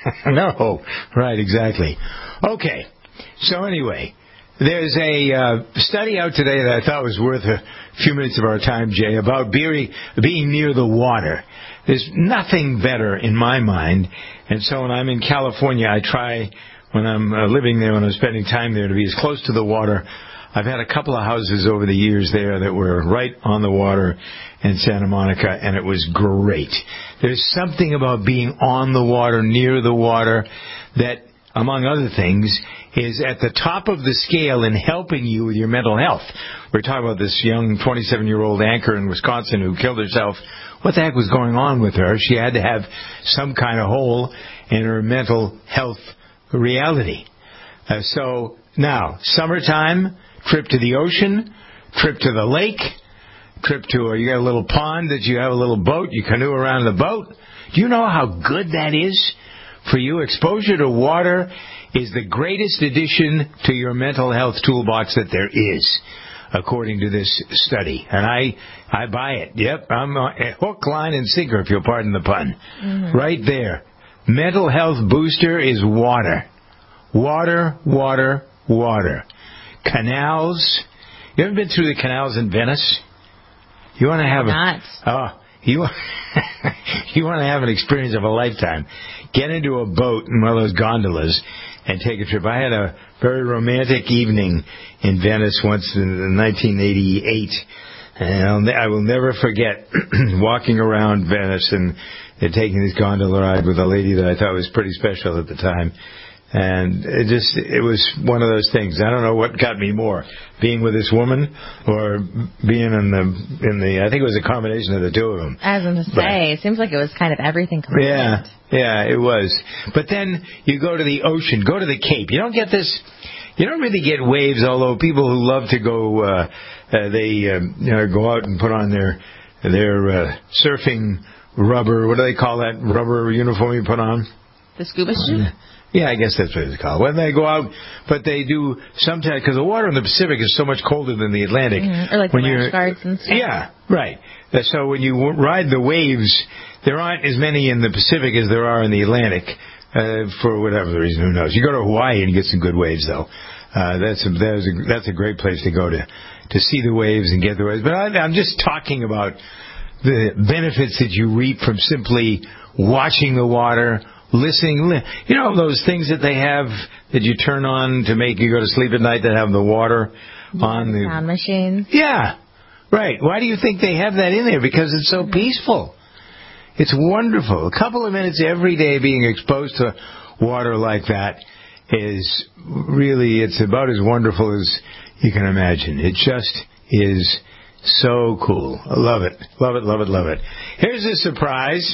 [SPEAKER 2] No, right, exactly. Okay, so anyway, there's a uh, study out today that I thought was worth a few minutes of our time, Jay, about being, being near the water. There's nothing better in my mind, and so when I'm in California, I try, when I'm uh, living there, when I'm spending time there, to be as close to the water. I've had a couple of houses over the years there that were right on the water in Santa Monica, and it was great. There's something about being on the water, near the water, that, among other things, is at the top of the scale in helping you with your mental health. We're talking about this young twenty-seven-year-old anchor in Wisconsin who killed herself. What the heck was going on with her? She had to have some kind of hole in her mental health reality. Uh, so now, summertime, trip to the ocean, trip to the lake, trip to, or you got a little pond that you have a little boat, you canoe around the boat. Do you know how good that is for you? Exposure to water is the greatest addition to your mental health toolbox that there is, according to this study. And I I buy it. Yep, I'm a hook, line, and sinker, if you'll pardon the pun. Mm-hmm. Right there. Mental health booster is water. Water, water, water. Canals. You ever been through the canals in Venice? You want to have
[SPEAKER 3] Not.
[SPEAKER 2] a... Oh, you, you want to have an experience of a lifetime. Get into a boat in one of those gondolas and take a trip. I had a very romantic evening in Venice once in nineteen eighty-eight. And I'll ne- I will never forget walking around Venice and, and taking this gondola ride with a lady that I thought was pretty special at the time. And it just, it was one of those things. I don't know what got me more, being with this woman or being in the, in the, I think it was a combination of the two of them.
[SPEAKER 3] I was going to say, it seems like it was kind of everything combined.
[SPEAKER 2] Yeah, yeah, it was. But then you go to the ocean, go to the Cape. You don't get this, you don't really get waves, although people who love to go, uh, uh, they, uh, you know, go out and put on their, their, uh, surfing rubber, what do they call that rubber uniform you put on?
[SPEAKER 3] The scuba suit?
[SPEAKER 2] Yeah, I guess that's what it's called. When they go out, but they do sometimes, because the water in the Pacific is so much colder than the Atlantic.
[SPEAKER 3] Mm-hmm. Or like
[SPEAKER 2] when
[SPEAKER 3] the
[SPEAKER 2] you're,
[SPEAKER 3] rash guards and stuff.
[SPEAKER 2] Yeah, right. So when you ride the waves, there aren't as many in the Pacific as there are in the Atlantic, uh, for whatever the reason, who knows. You go to Hawaii and you get some good waves, though. Uh, that's a, that's a, that's a great place to go to, to see the waves and get the waves. But I, I'm just talking about the benefits that you reap from simply watching the water, listening, you know, those things that they have that you turn on to make you go to sleep at night that have the water
[SPEAKER 3] yeah,
[SPEAKER 2] on the
[SPEAKER 3] sound machines.
[SPEAKER 2] Yeah, right. Why do you think they have that in there? Because it's so mm-hmm. peaceful. It's wonderful. A couple of minutes every day being exposed to water like that is really, it's about as wonderful as you can imagine. It just is so cool. I love it. Love it, love it, love it. Here's a surprise.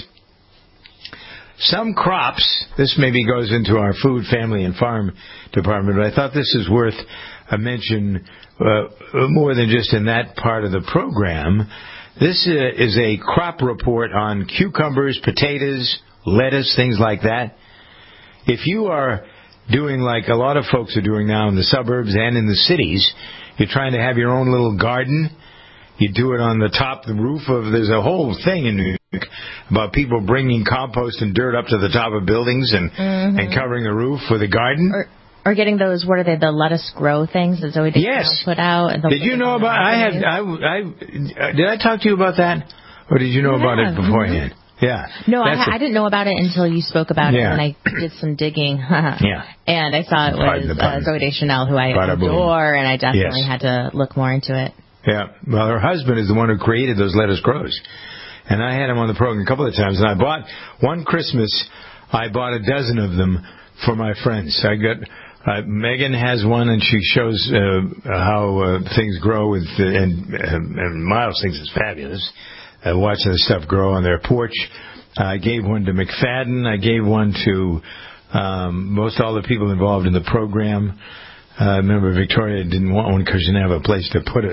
[SPEAKER 2] Some crops, this maybe goes into our food, family, and farm department, but I thought this is worth a mention uh, more than just in that part of the program. This uh, is a crop report on cucumbers, potatoes, lettuce, things like that. If you are doing like a lot of folks are doing now in the suburbs and in the cities, you're trying to have your own little garden. You do it on the top, the roof of, there's a whole thing in New York about people bringing compost and dirt up to the top of buildings and, mm-hmm. and covering the roof with a garden.
[SPEAKER 3] Or, or getting those, what are they, the lettuce grow things that Zoe did
[SPEAKER 2] yes.
[SPEAKER 3] put out. And
[SPEAKER 2] did you know about, I had, I, I, did I talk to you about that? Or did you know yeah. about it beforehand? Mm-hmm. Yeah.
[SPEAKER 3] No, I, a, I didn't know about it until you spoke about yeah. it, and I did some digging.
[SPEAKER 2] yeah.
[SPEAKER 3] And I saw it was uh, Zoe Deschanel, who I Bada adore, boom. And I definitely yes. had to look more into it.
[SPEAKER 2] Yeah, well, her husband is the one who created those lettuce grows. And I had him on the program a couple of times. And I bought, one Christmas, I bought a dozen of them for my friends. I got, uh, Megan has one, and she shows uh, how uh, things grow with, uh, and, uh, and Miles thinks it's fabulous, uh, watching the stuff grow on their porch. I gave one to McFadden. I gave one to um, most all the people involved in the program. I uh, remember Victoria didn't want one because she didn't have a place to put it.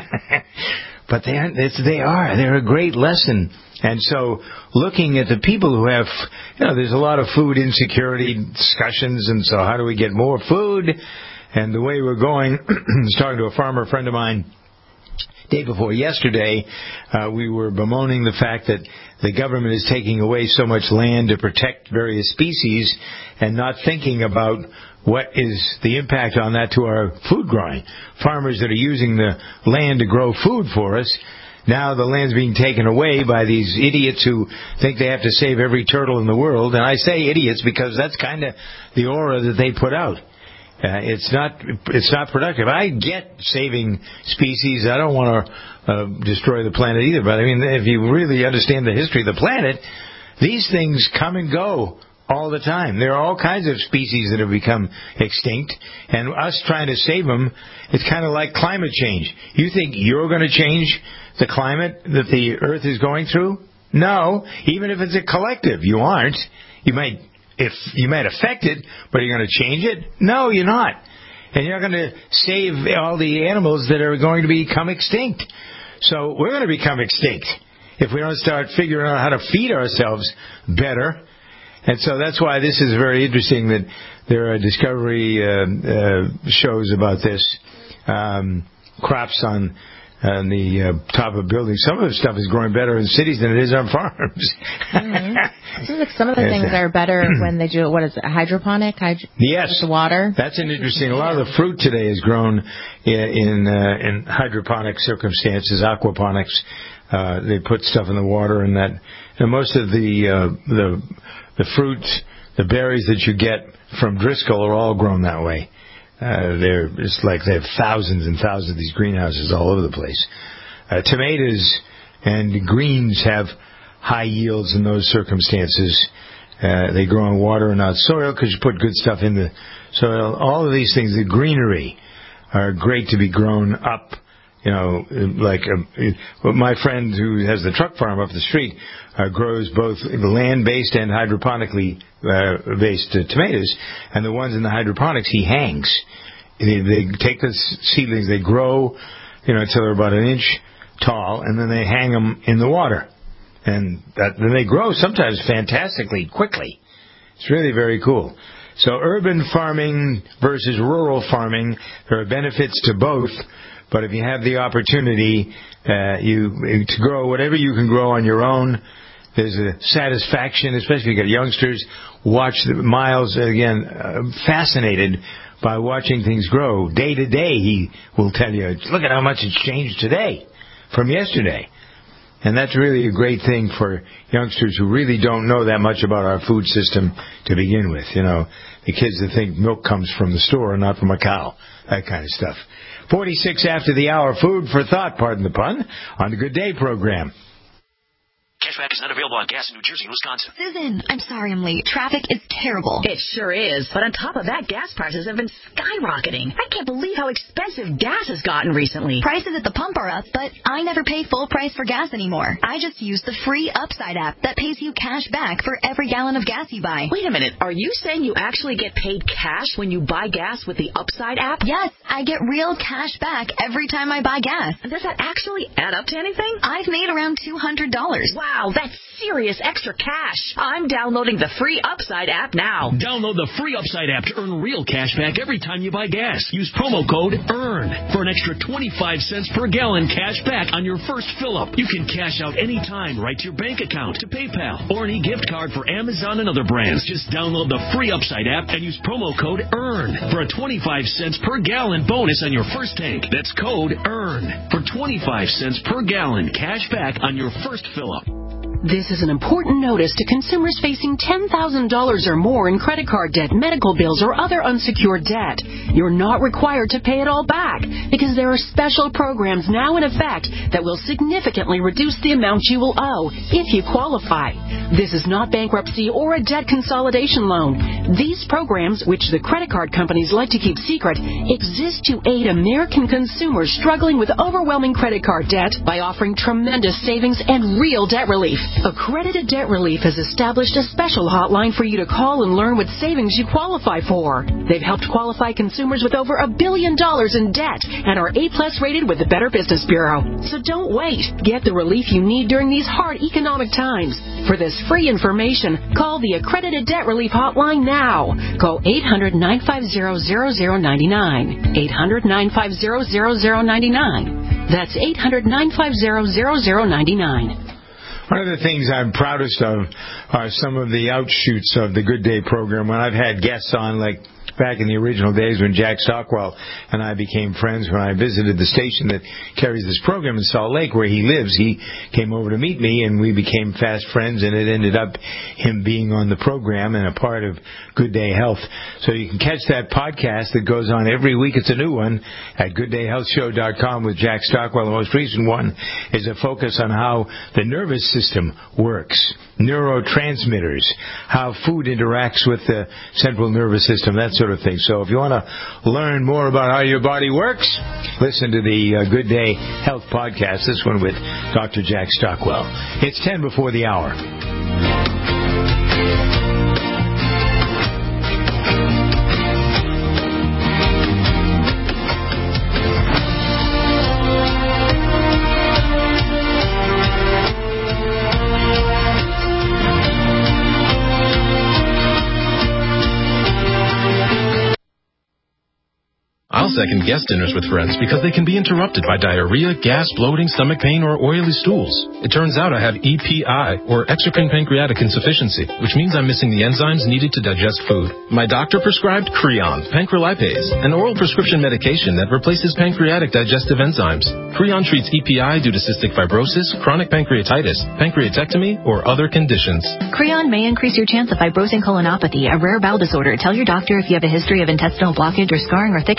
[SPEAKER 2] But they are, it's, they are. They're a great lesson. And so looking at the people who have, you know, there's a lot of food insecurity discussions, and so how do we get more food? And the way we're going, I was talking to a farmer friend of mine day before yesterday, uh, we were bemoaning the fact that the government is taking away so much land to protect various species and not thinking about what is the impact on that to our food growing. Farmers that are using the land to grow food for us, now the land's being taken away by these idiots who think they have to save every turtle in the world. And I say idiots because that's kind of the aura that they put out. Uh, it's not it's not productive. I get saving species. I don't want to uh, destroy the planet either. But I mean, if you really understand the history of the planet, these things come and go all the time. There are all kinds of species that have become extinct, and us trying to save them, it's kind of like climate change. You think you're going to change the climate that the Earth is going through? No. Even if it's a collective, you aren't. You might... If you might affect it, but you're going to change it? No, you're not. And you're not going to save all the animals that are going to become extinct. So we're going to become extinct if we don't start figuring out how to feed ourselves better. And so that's why this is very interesting that there are discovery uh, uh, shows about this. Um, crops on on the uh, top of buildings. Some of the stuff is growing better in cities than it is on farms.
[SPEAKER 3] Mm-hmm. Seems like some of the things are better when they do, what is it, hydroponic? Hydro-
[SPEAKER 2] yes.
[SPEAKER 3] With the water?
[SPEAKER 2] That's an interesting, a lot of the fruit today is grown in in, uh, in hydroponic circumstances, aquaponics. Uh, they put stuff in the water and that, and most of the, uh, the, the fruits, the berries that you get from Driscoll are all grown that way. Uh, they're, it's like they have thousands and thousands of these greenhouses all over the place. Uh, tomatoes and greens have high yields in those circumstances. Uh, they grow on water and not soil because you put good stuff in the soil. All of these things, the greenery, are great to be grown up. You know, like uh, my friend who has the truck farm up the street uh, grows both land-based and hydroponically uh, based uh, tomatoes, and the ones in the hydroponics he hangs. They, they take the seedlings, they grow, you know, until they're about an inch tall, and then they hang them in the water. And that, then they grow sometimes fantastically quickly. It's really very cool. So urban farming versus rural farming, there are benefits to both. But if you have the opportunity uh, you to grow whatever you can grow on your own, there's a satisfaction, especially if you got youngsters. Watch the Miles, again, uh, fascinated by watching things grow. Day to day, he will tell you, look at how much it's changed today from yesterday. And that's really a great thing for youngsters who really don't know that much about our food system to begin with. You know, the kids that think milk comes from the store and not from a cow, that kind of stuff. forty-six after the hour, food for thought, pardon the pun, on the Good Day program.
[SPEAKER 1] Cashback is not available on gas in New Jersey and Wisconsin.
[SPEAKER 4] Susan, I'm sorry I'm late. Traffic is terrible.
[SPEAKER 5] It sure is. But on top of that, gas prices have been skyrocketing. I can't believe how expensive gas has gotten recently.
[SPEAKER 4] Prices at the pump are up, but I never pay full price for gas anymore. I just use the free Upside app that pays you cash back for every gallon of gas you buy.
[SPEAKER 5] Wait a minute. Are you saying you actually get paid cash when you buy gas with the Upside app?
[SPEAKER 4] Yes, I get real cash back every time I buy gas.
[SPEAKER 5] Does that actually add up to anything?
[SPEAKER 4] I've made around two hundred dollars.
[SPEAKER 5] Wow. Wow, that's serious extra cash. I'm downloading the free Upside app now.
[SPEAKER 1] Download the free Upside app to earn real cash back every time you buy gas. Use promo code EARN for an extra twenty-five cents per gallon cash back on your first fill-up. You can cash out anytime right to your bank account, to PayPal, or any gift card for Amazon and other brands. Just download the free Upside app and use promo code EARN for a twenty-five cents per gallon bonus on your first tank. That's code EARN for twenty-five cents per gallon cash back on your first fill-up.
[SPEAKER 23] This is an important notice to consumers facing ten thousand dollars or more in credit card debt, medical bills, or other unsecured debt. You're not required to pay it all back because there are special programs now in effect that will significantly reduce the amount you will owe if you qualify. This is not bankruptcy or a debt consolidation loan. These programs, which the credit card companies like to keep secret, exist to aid American consumers struggling with overwhelming credit card debt by offering tremendous savings and real debt relief. Accredited Debt Relief has established a special hotline for you to call and learn what savings you qualify for. They've helped qualify consumers with over a billion dollars in debt and are A-plus rated with the Better Business Bureau. So don't wait. Get the relief you need during these hard economic times. For this free information, call the Accredited Debt Relief hotline now. Call eight hundred, nine five zero, zero zero nine nine. eight hundred, nine five zero, zero zero nine nine. That's eight hundred, nine five zero, zero zero nine nine.
[SPEAKER 2] One of the things I'm proudest of are some of the outshoots of the Good Day program. When I've had guests on, like back in the original days when Jack Stockwell and I became friends, when I visited the station that carries this program in Salt Lake where he lives, he came over to meet me and we became fast friends, and it ended up him being on the program and a part of Good Day Health. So you can catch that podcast that goes on every week. It's a new one at good day health show dot com with Jack Stockwell. The most recent one is a focus on how the nervous system works, neurotransmitters, how food interacts with the central nervous system, that sort of thing. So if you want to learn more about how your body works, listen to the uh, Good Day Health podcast, this one with Doctor Jack Stockwell. It's ten before the hour.
[SPEAKER 6] I'll second guest dinners with friends because they can be interrupted by diarrhea, gas, bloating, stomach pain, or oily stools. It turns out I have E P I, or exocrine pancreatic insufficiency, which means I'm missing the enzymes needed to digest food. My doctor prescribed Creon, pancrelipase, an oral prescription medication that replaces pancreatic digestive enzymes. Creon treats E P I due to cystic fibrosis, chronic pancreatitis, pancreatectomy, or other conditions.
[SPEAKER 4] Creon may increase your chance of fibrosing colonopathy, a rare bowel disorder. Tell your doctor if you have a history of intestinal blockage or scarring or thickening of your bowel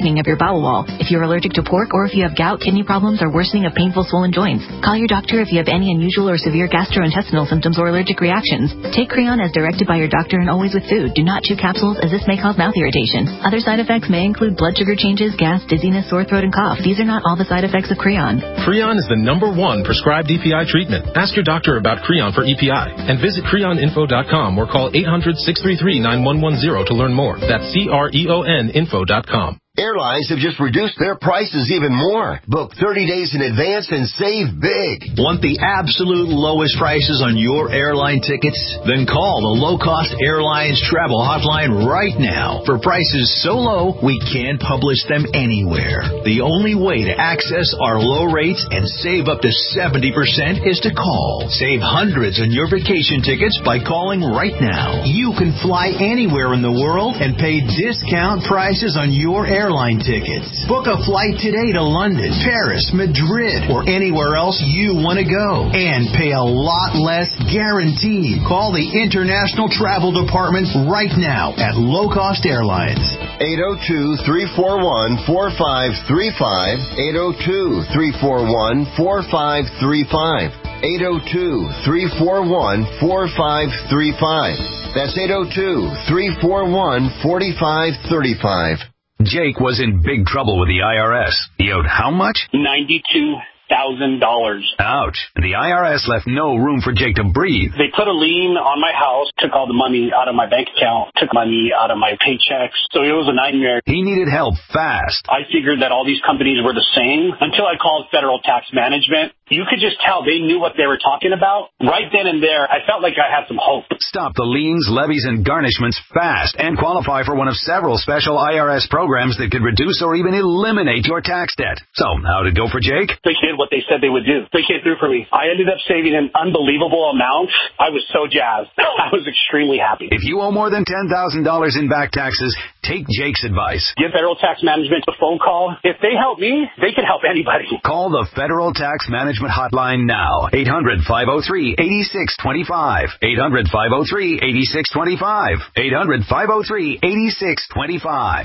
[SPEAKER 7] bowel wall. If you're allergic to pork or if you have gout, kidney problems, or worsening of painful swollen joints, call your doctor if you have any unusual or severe gastrointestinal symptoms or allergic reactions. Take Creon as directed by your doctor and always with food. Do not chew capsules as this may cause mouth irritation. Other side effects may include blood sugar changes, gas, dizziness, sore throat, and cough. These are not all the side effects of Creon.
[SPEAKER 6] Creon is the number one prescribed E P I treatment. Ask your doctor about Creon for E P I and visit creon info dot com or call eight hundred, six three three, nine one one zero to learn more. That's C R E O N info dot com.
[SPEAKER 20] Airlines have just reduced their prices even more. Book thirty days in advance and save big.
[SPEAKER 19] Want the absolute lowest prices on your airline tickets? Then call the Low Cost Airlines Travel Hotline right now. For prices so low, we can't publish them anywhere. The only way to access our low rates and save up to seventy percent is to call. Save hundreds on your vacation tickets by calling right now. You can fly anywhere in the world and pay discount prices on your airline Airline tickets. Book a flight today to London, Paris, Madrid, or anywhere else you want to go. And pay a lot less guaranteed. Call the International Travel Department right now at Low Cost Airlines.
[SPEAKER 20] eight oh two, three four one, four five three five. eight oh two, three four one, four five three five. eight oh two, three four one, four five three five. That's eight oh two, three four one, four five three five.
[SPEAKER 8] Jake was in big trouble with the I R S. He owed how much?
[SPEAKER 9] ninety-two thousand dollars.
[SPEAKER 8] Ouch. The I R S left no room for Jake to breathe.
[SPEAKER 9] They put a lien on my house, took all the money out of my bank account, took money out of my paychecks. So it was a nightmare.
[SPEAKER 8] He needed help fast.
[SPEAKER 9] I figured that all these companies were the same until I called Federal Tax Management. You could just tell they knew what they were talking about. Right then and there, I felt like I had some hope.
[SPEAKER 8] Stop the liens, levies, and garnishments fast and qualify for one of several special I R S programs that could reduce or even eliminate your tax debt. So, how'd it go for Jake?
[SPEAKER 9] They did what they said they would do. They came through for me. I ended up saving an unbelievable amount. I was so jazzed. I was extremely happy.
[SPEAKER 8] If you owe more than ten thousand dollars in back taxes, take Jake's advice.
[SPEAKER 9] Give Federal Tax Management a phone call. If they help me, they can help anybody.
[SPEAKER 8] Call the Federal Tax Management hotline now. eight hundred, five oh three, eight six two five. eight hundred, five oh three, eight six two five. eight hundred, five oh three, eight six two five.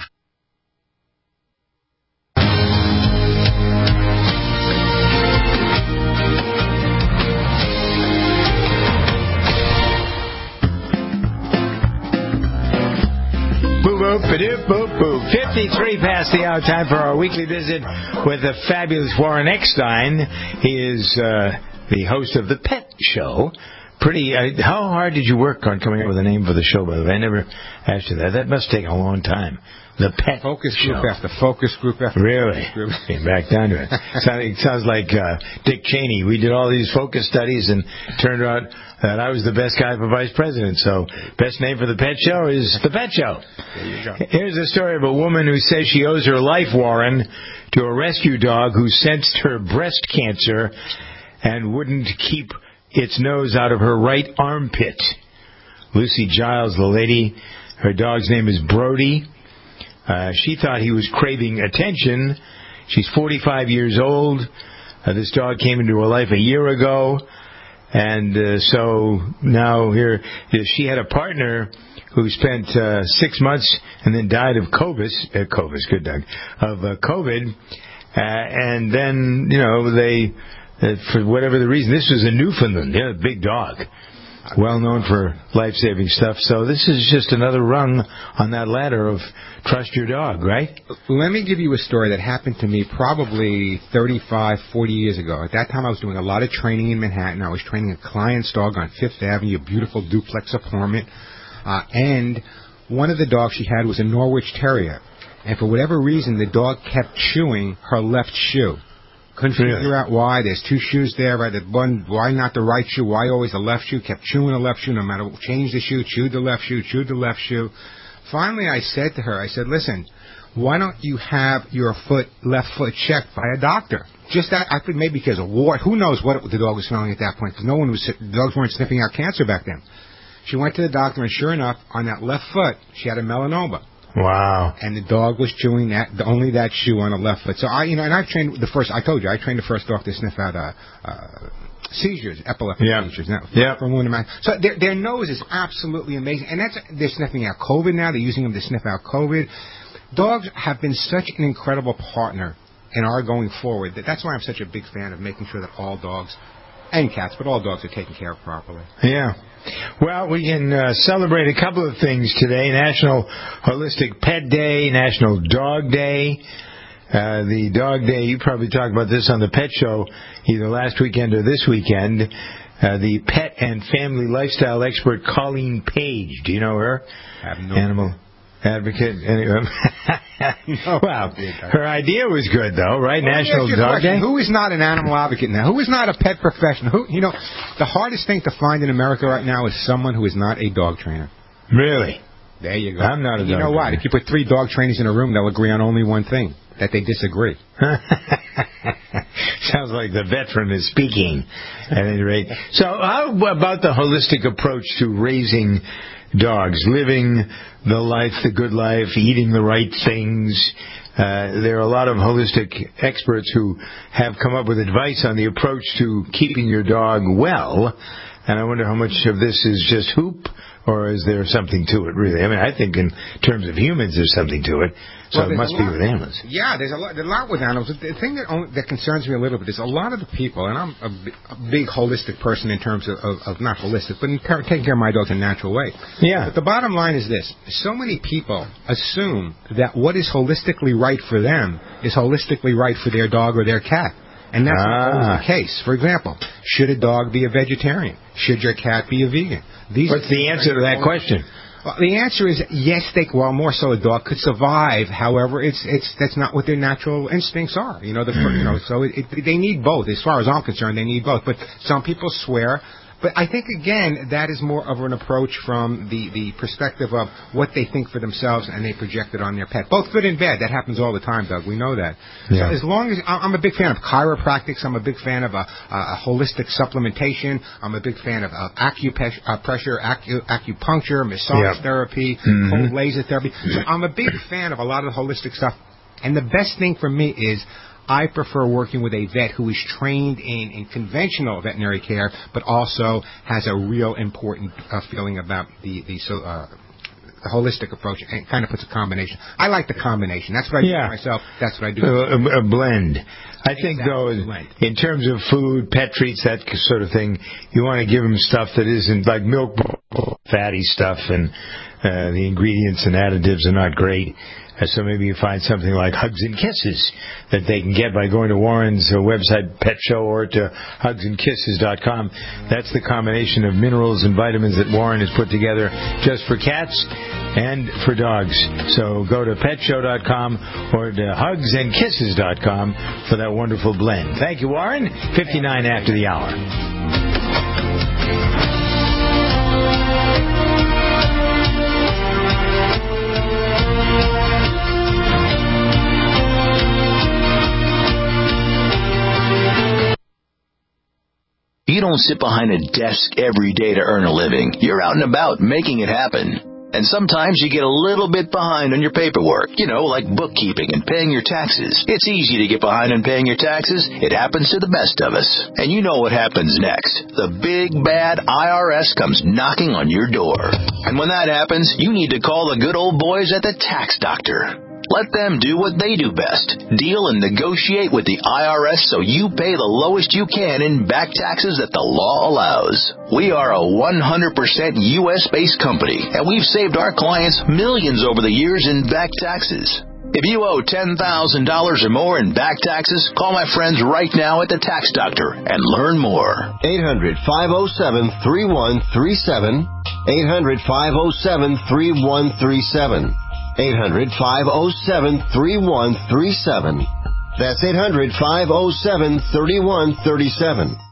[SPEAKER 2] Boop, boop, ba-doop, boop, boop. fifty-three past the hour, time for our weekly visit with the fabulous Warren Eckstein. He is uh, the host of The Pet Show. Pretty. Uh, how hard did you work on coming up with a name for the show, by the way? I never asked you that. That must take a long time. The Pet
[SPEAKER 10] Focus
[SPEAKER 2] Show.
[SPEAKER 10] Group after focus group after
[SPEAKER 2] really?
[SPEAKER 10] focus group.
[SPEAKER 2] Came back down to it. Sounds, it sounds like uh, Dick Cheney. We did all these focus studies and turned out that I was the best guy for vice president. So best name for The Pet Show is The Pet Show.
[SPEAKER 10] There you go.
[SPEAKER 2] Here's a story of a woman who says she owes her life, Warren, to a rescue dog who sensed her breast cancer and wouldn't keep its nose out of her right armpit. Lucy Giles, the lady, her dog's name is Brody. Uh, she thought he was craving attention. She's forty-five years old. Uh, this dog came into her life a year ago. And uh, so now here, she had a partner who spent uh, six months and then died of COVID, uh, COVID, good dog, of uh, COVID. Uh, and then, you know, they, uh, for whatever the reason, this was a Newfoundland, yeah, a big dog. Well known for life-saving stuff. So this is just another rung on that ladder of trust your dog, right?
[SPEAKER 10] Let me give you a story that happened to me probably thirty-five, forty years ago. At that time, I was doing a lot of training in Manhattan. I was training a client's dog on Fifth Avenue, a beautiful duplex apartment. Uh, and one of the dogs she had was a Norwich Terrier. And for whatever reason, the dog kept chewing her left shoe. Couldn't figure really? out why. There's two shoes there, right? One, why not the right shoe? Why always the left shoe? Kept chewing the left shoe no matter what. Changed the shoe, chewed the left shoe, chewed the left shoe. Finally, I said to her, I said, listen, why don't you have your foot, left foot checked by a doctor? Just that, I think maybe because of war. Who knows what the dog was smelling at that point? Because no one was, the dogs weren't sniffing out cancer back then. She went to the doctor, and sure enough, on that left foot, she had a melanoma.
[SPEAKER 2] Wow.
[SPEAKER 10] And the dog was chewing that only that shoe on the left foot. So I, you know, and I've trained the first. I told you, I trained the first dog to sniff out uh, uh, seizures, epileptic
[SPEAKER 2] yeah.
[SPEAKER 10] seizures. Now,
[SPEAKER 2] yeah.
[SPEAKER 10] From women to man. So their their nose is absolutely amazing, and that's they're sniffing out COVID now. They're using them to sniff out COVID. dogs have been such an incredible partner in our going forward. That that's why I'm such a big fan of making sure that all dogs and cats, but all dogs are taken care of properly.
[SPEAKER 2] Yeah. Well, we can uh, celebrate a couple of things today. National Holistic Pet Day, National Dog Day. Uh, the Dog Day, you probably talked about this on the Pet Show either last weekend or this weekend. Uh, the pet and family lifestyle expert Colleen Page. Do you know her?
[SPEAKER 10] I have no
[SPEAKER 2] Animal
[SPEAKER 10] idea.
[SPEAKER 2] Advocate. Anyway.
[SPEAKER 10] no,
[SPEAKER 2] well, her idea was good, though, right?
[SPEAKER 10] Well,
[SPEAKER 2] National Dog Day?
[SPEAKER 10] Who is not an animal advocate now? Who is not a pet professional? Who, you know, the hardest thing to find in America right now is someone who is not a dog trainer.
[SPEAKER 2] Really?
[SPEAKER 10] There you go.
[SPEAKER 2] I'm not a dog
[SPEAKER 10] You know what?
[SPEAKER 2] trainer.
[SPEAKER 10] If you put three dog trainers in a room, they'll agree on only one thing, that they disagree.
[SPEAKER 2] Sounds like the veteran is speaking, at any rate. So how about the holistic approach to raising dogs, living the life, the good life, eating the right things? Uh, there are a lot of holistic experts who have come up with advice on the approach to keeping your dog well, and I wonder how much of this is just hoop, or is there something to it, really? I mean, I think in terms of humans there's something to it, so
[SPEAKER 10] well,
[SPEAKER 2] it must be with animals.
[SPEAKER 10] Yeah, there's a lot, there's a lot with animals. The thing that only, that concerns me a little bit is a lot of the people, and I'm a, a big holistic person in terms of, of, of not holistic, but in ter- taking care of my dogs in a natural way.
[SPEAKER 2] Yeah.
[SPEAKER 10] But the bottom line is this. So many people assume that what is holistically right for them is holistically right for their dog or their cat. And that's
[SPEAKER 2] ah.
[SPEAKER 10] not always the case. For example, should a dog be a vegetarian? Should your cat be a vegan? These
[SPEAKER 2] What's the answer to that question?
[SPEAKER 10] Well, the answer is yes. They well, more so a dog could survive. However, it's it's that's not what their natural instincts are. You know, the you know, so it, it, they need both. As far as I'm concerned, they need both. But some people swear. But I think, again, that is more of an approach from the, the perspective of what they think for themselves, and they project it on their pet. Both good and bad. That happens all the time, Doug. We know that.
[SPEAKER 2] Yeah.
[SPEAKER 10] So as long as I'm a big fan of chiropractics, I'm a big fan of a, a holistic supplementation. I'm a big fan of, of acupressure, uh, pressure, acu, acupuncture, massage
[SPEAKER 2] yeah.
[SPEAKER 10] therapy,
[SPEAKER 2] mm-hmm.
[SPEAKER 10] cold laser therapy. So I'm a big fan of a lot of the holistic stuff. And the best thing for me is I prefer working with a vet who is trained in, in conventional veterinary care, but also has a real important uh, feeling about the the, so, uh, the holistic approach, and kind of puts a combination. I like the combination. That's what I
[SPEAKER 2] yeah.
[SPEAKER 10] do for myself. That's what I do.
[SPEAKER 2] A, a blend. I
[SPEAKER 10] exactly.
[SPEAKER 2] think, though, in terms of food, pet treats, that sort of thing, you want to give them stuff that isn't like milk, fatty stuff, and uh, the ingredients and additives are not great. Uh, so maybe you find something like Hugs and Kisses that they can get by going to Warren's uh, website, Pet Show, or to hugs and kisses dot com. That's the combination of minerals and vitamins that Warren has put together just for cats and for dogs. So go to pet show dot com or to hugs and kisses dot com for that wonderful blend. Thank you, Warren. fifty-nine after the hour.
[SPEAKER 11] You don't sit behind a desk every day to earn a living. You're out and about making it happen. And sometimes you get a little bit behind on your paperwork, you know, like bookkeeping and paying your taxes. It's easy to get behind on paying your taxes. It happens to the best of us. And you know what happens next. The big, bad I R S comes knocking on your door. And when that happens, you need to call the good old boys at the Tax Doctor. Let them do what they do best. Deal and negotiate with the I R S so you pay the lowest you can in back taxes that the law allows. We are a one hundred percent U S-based company, and we've saved our clients millions over the years in back taxes. If you owe ten thousand dollars or more in back taxes, call my friends right now at the Tax Doctor and learn more.
[SPEAKER 20] eight hundred, five oh seven, three one three seven. eight hundred, five oh seven, three one three seven. eight hundred, five oh seven, three one three seven. That's eight hundred, five oh seven, three one three seven.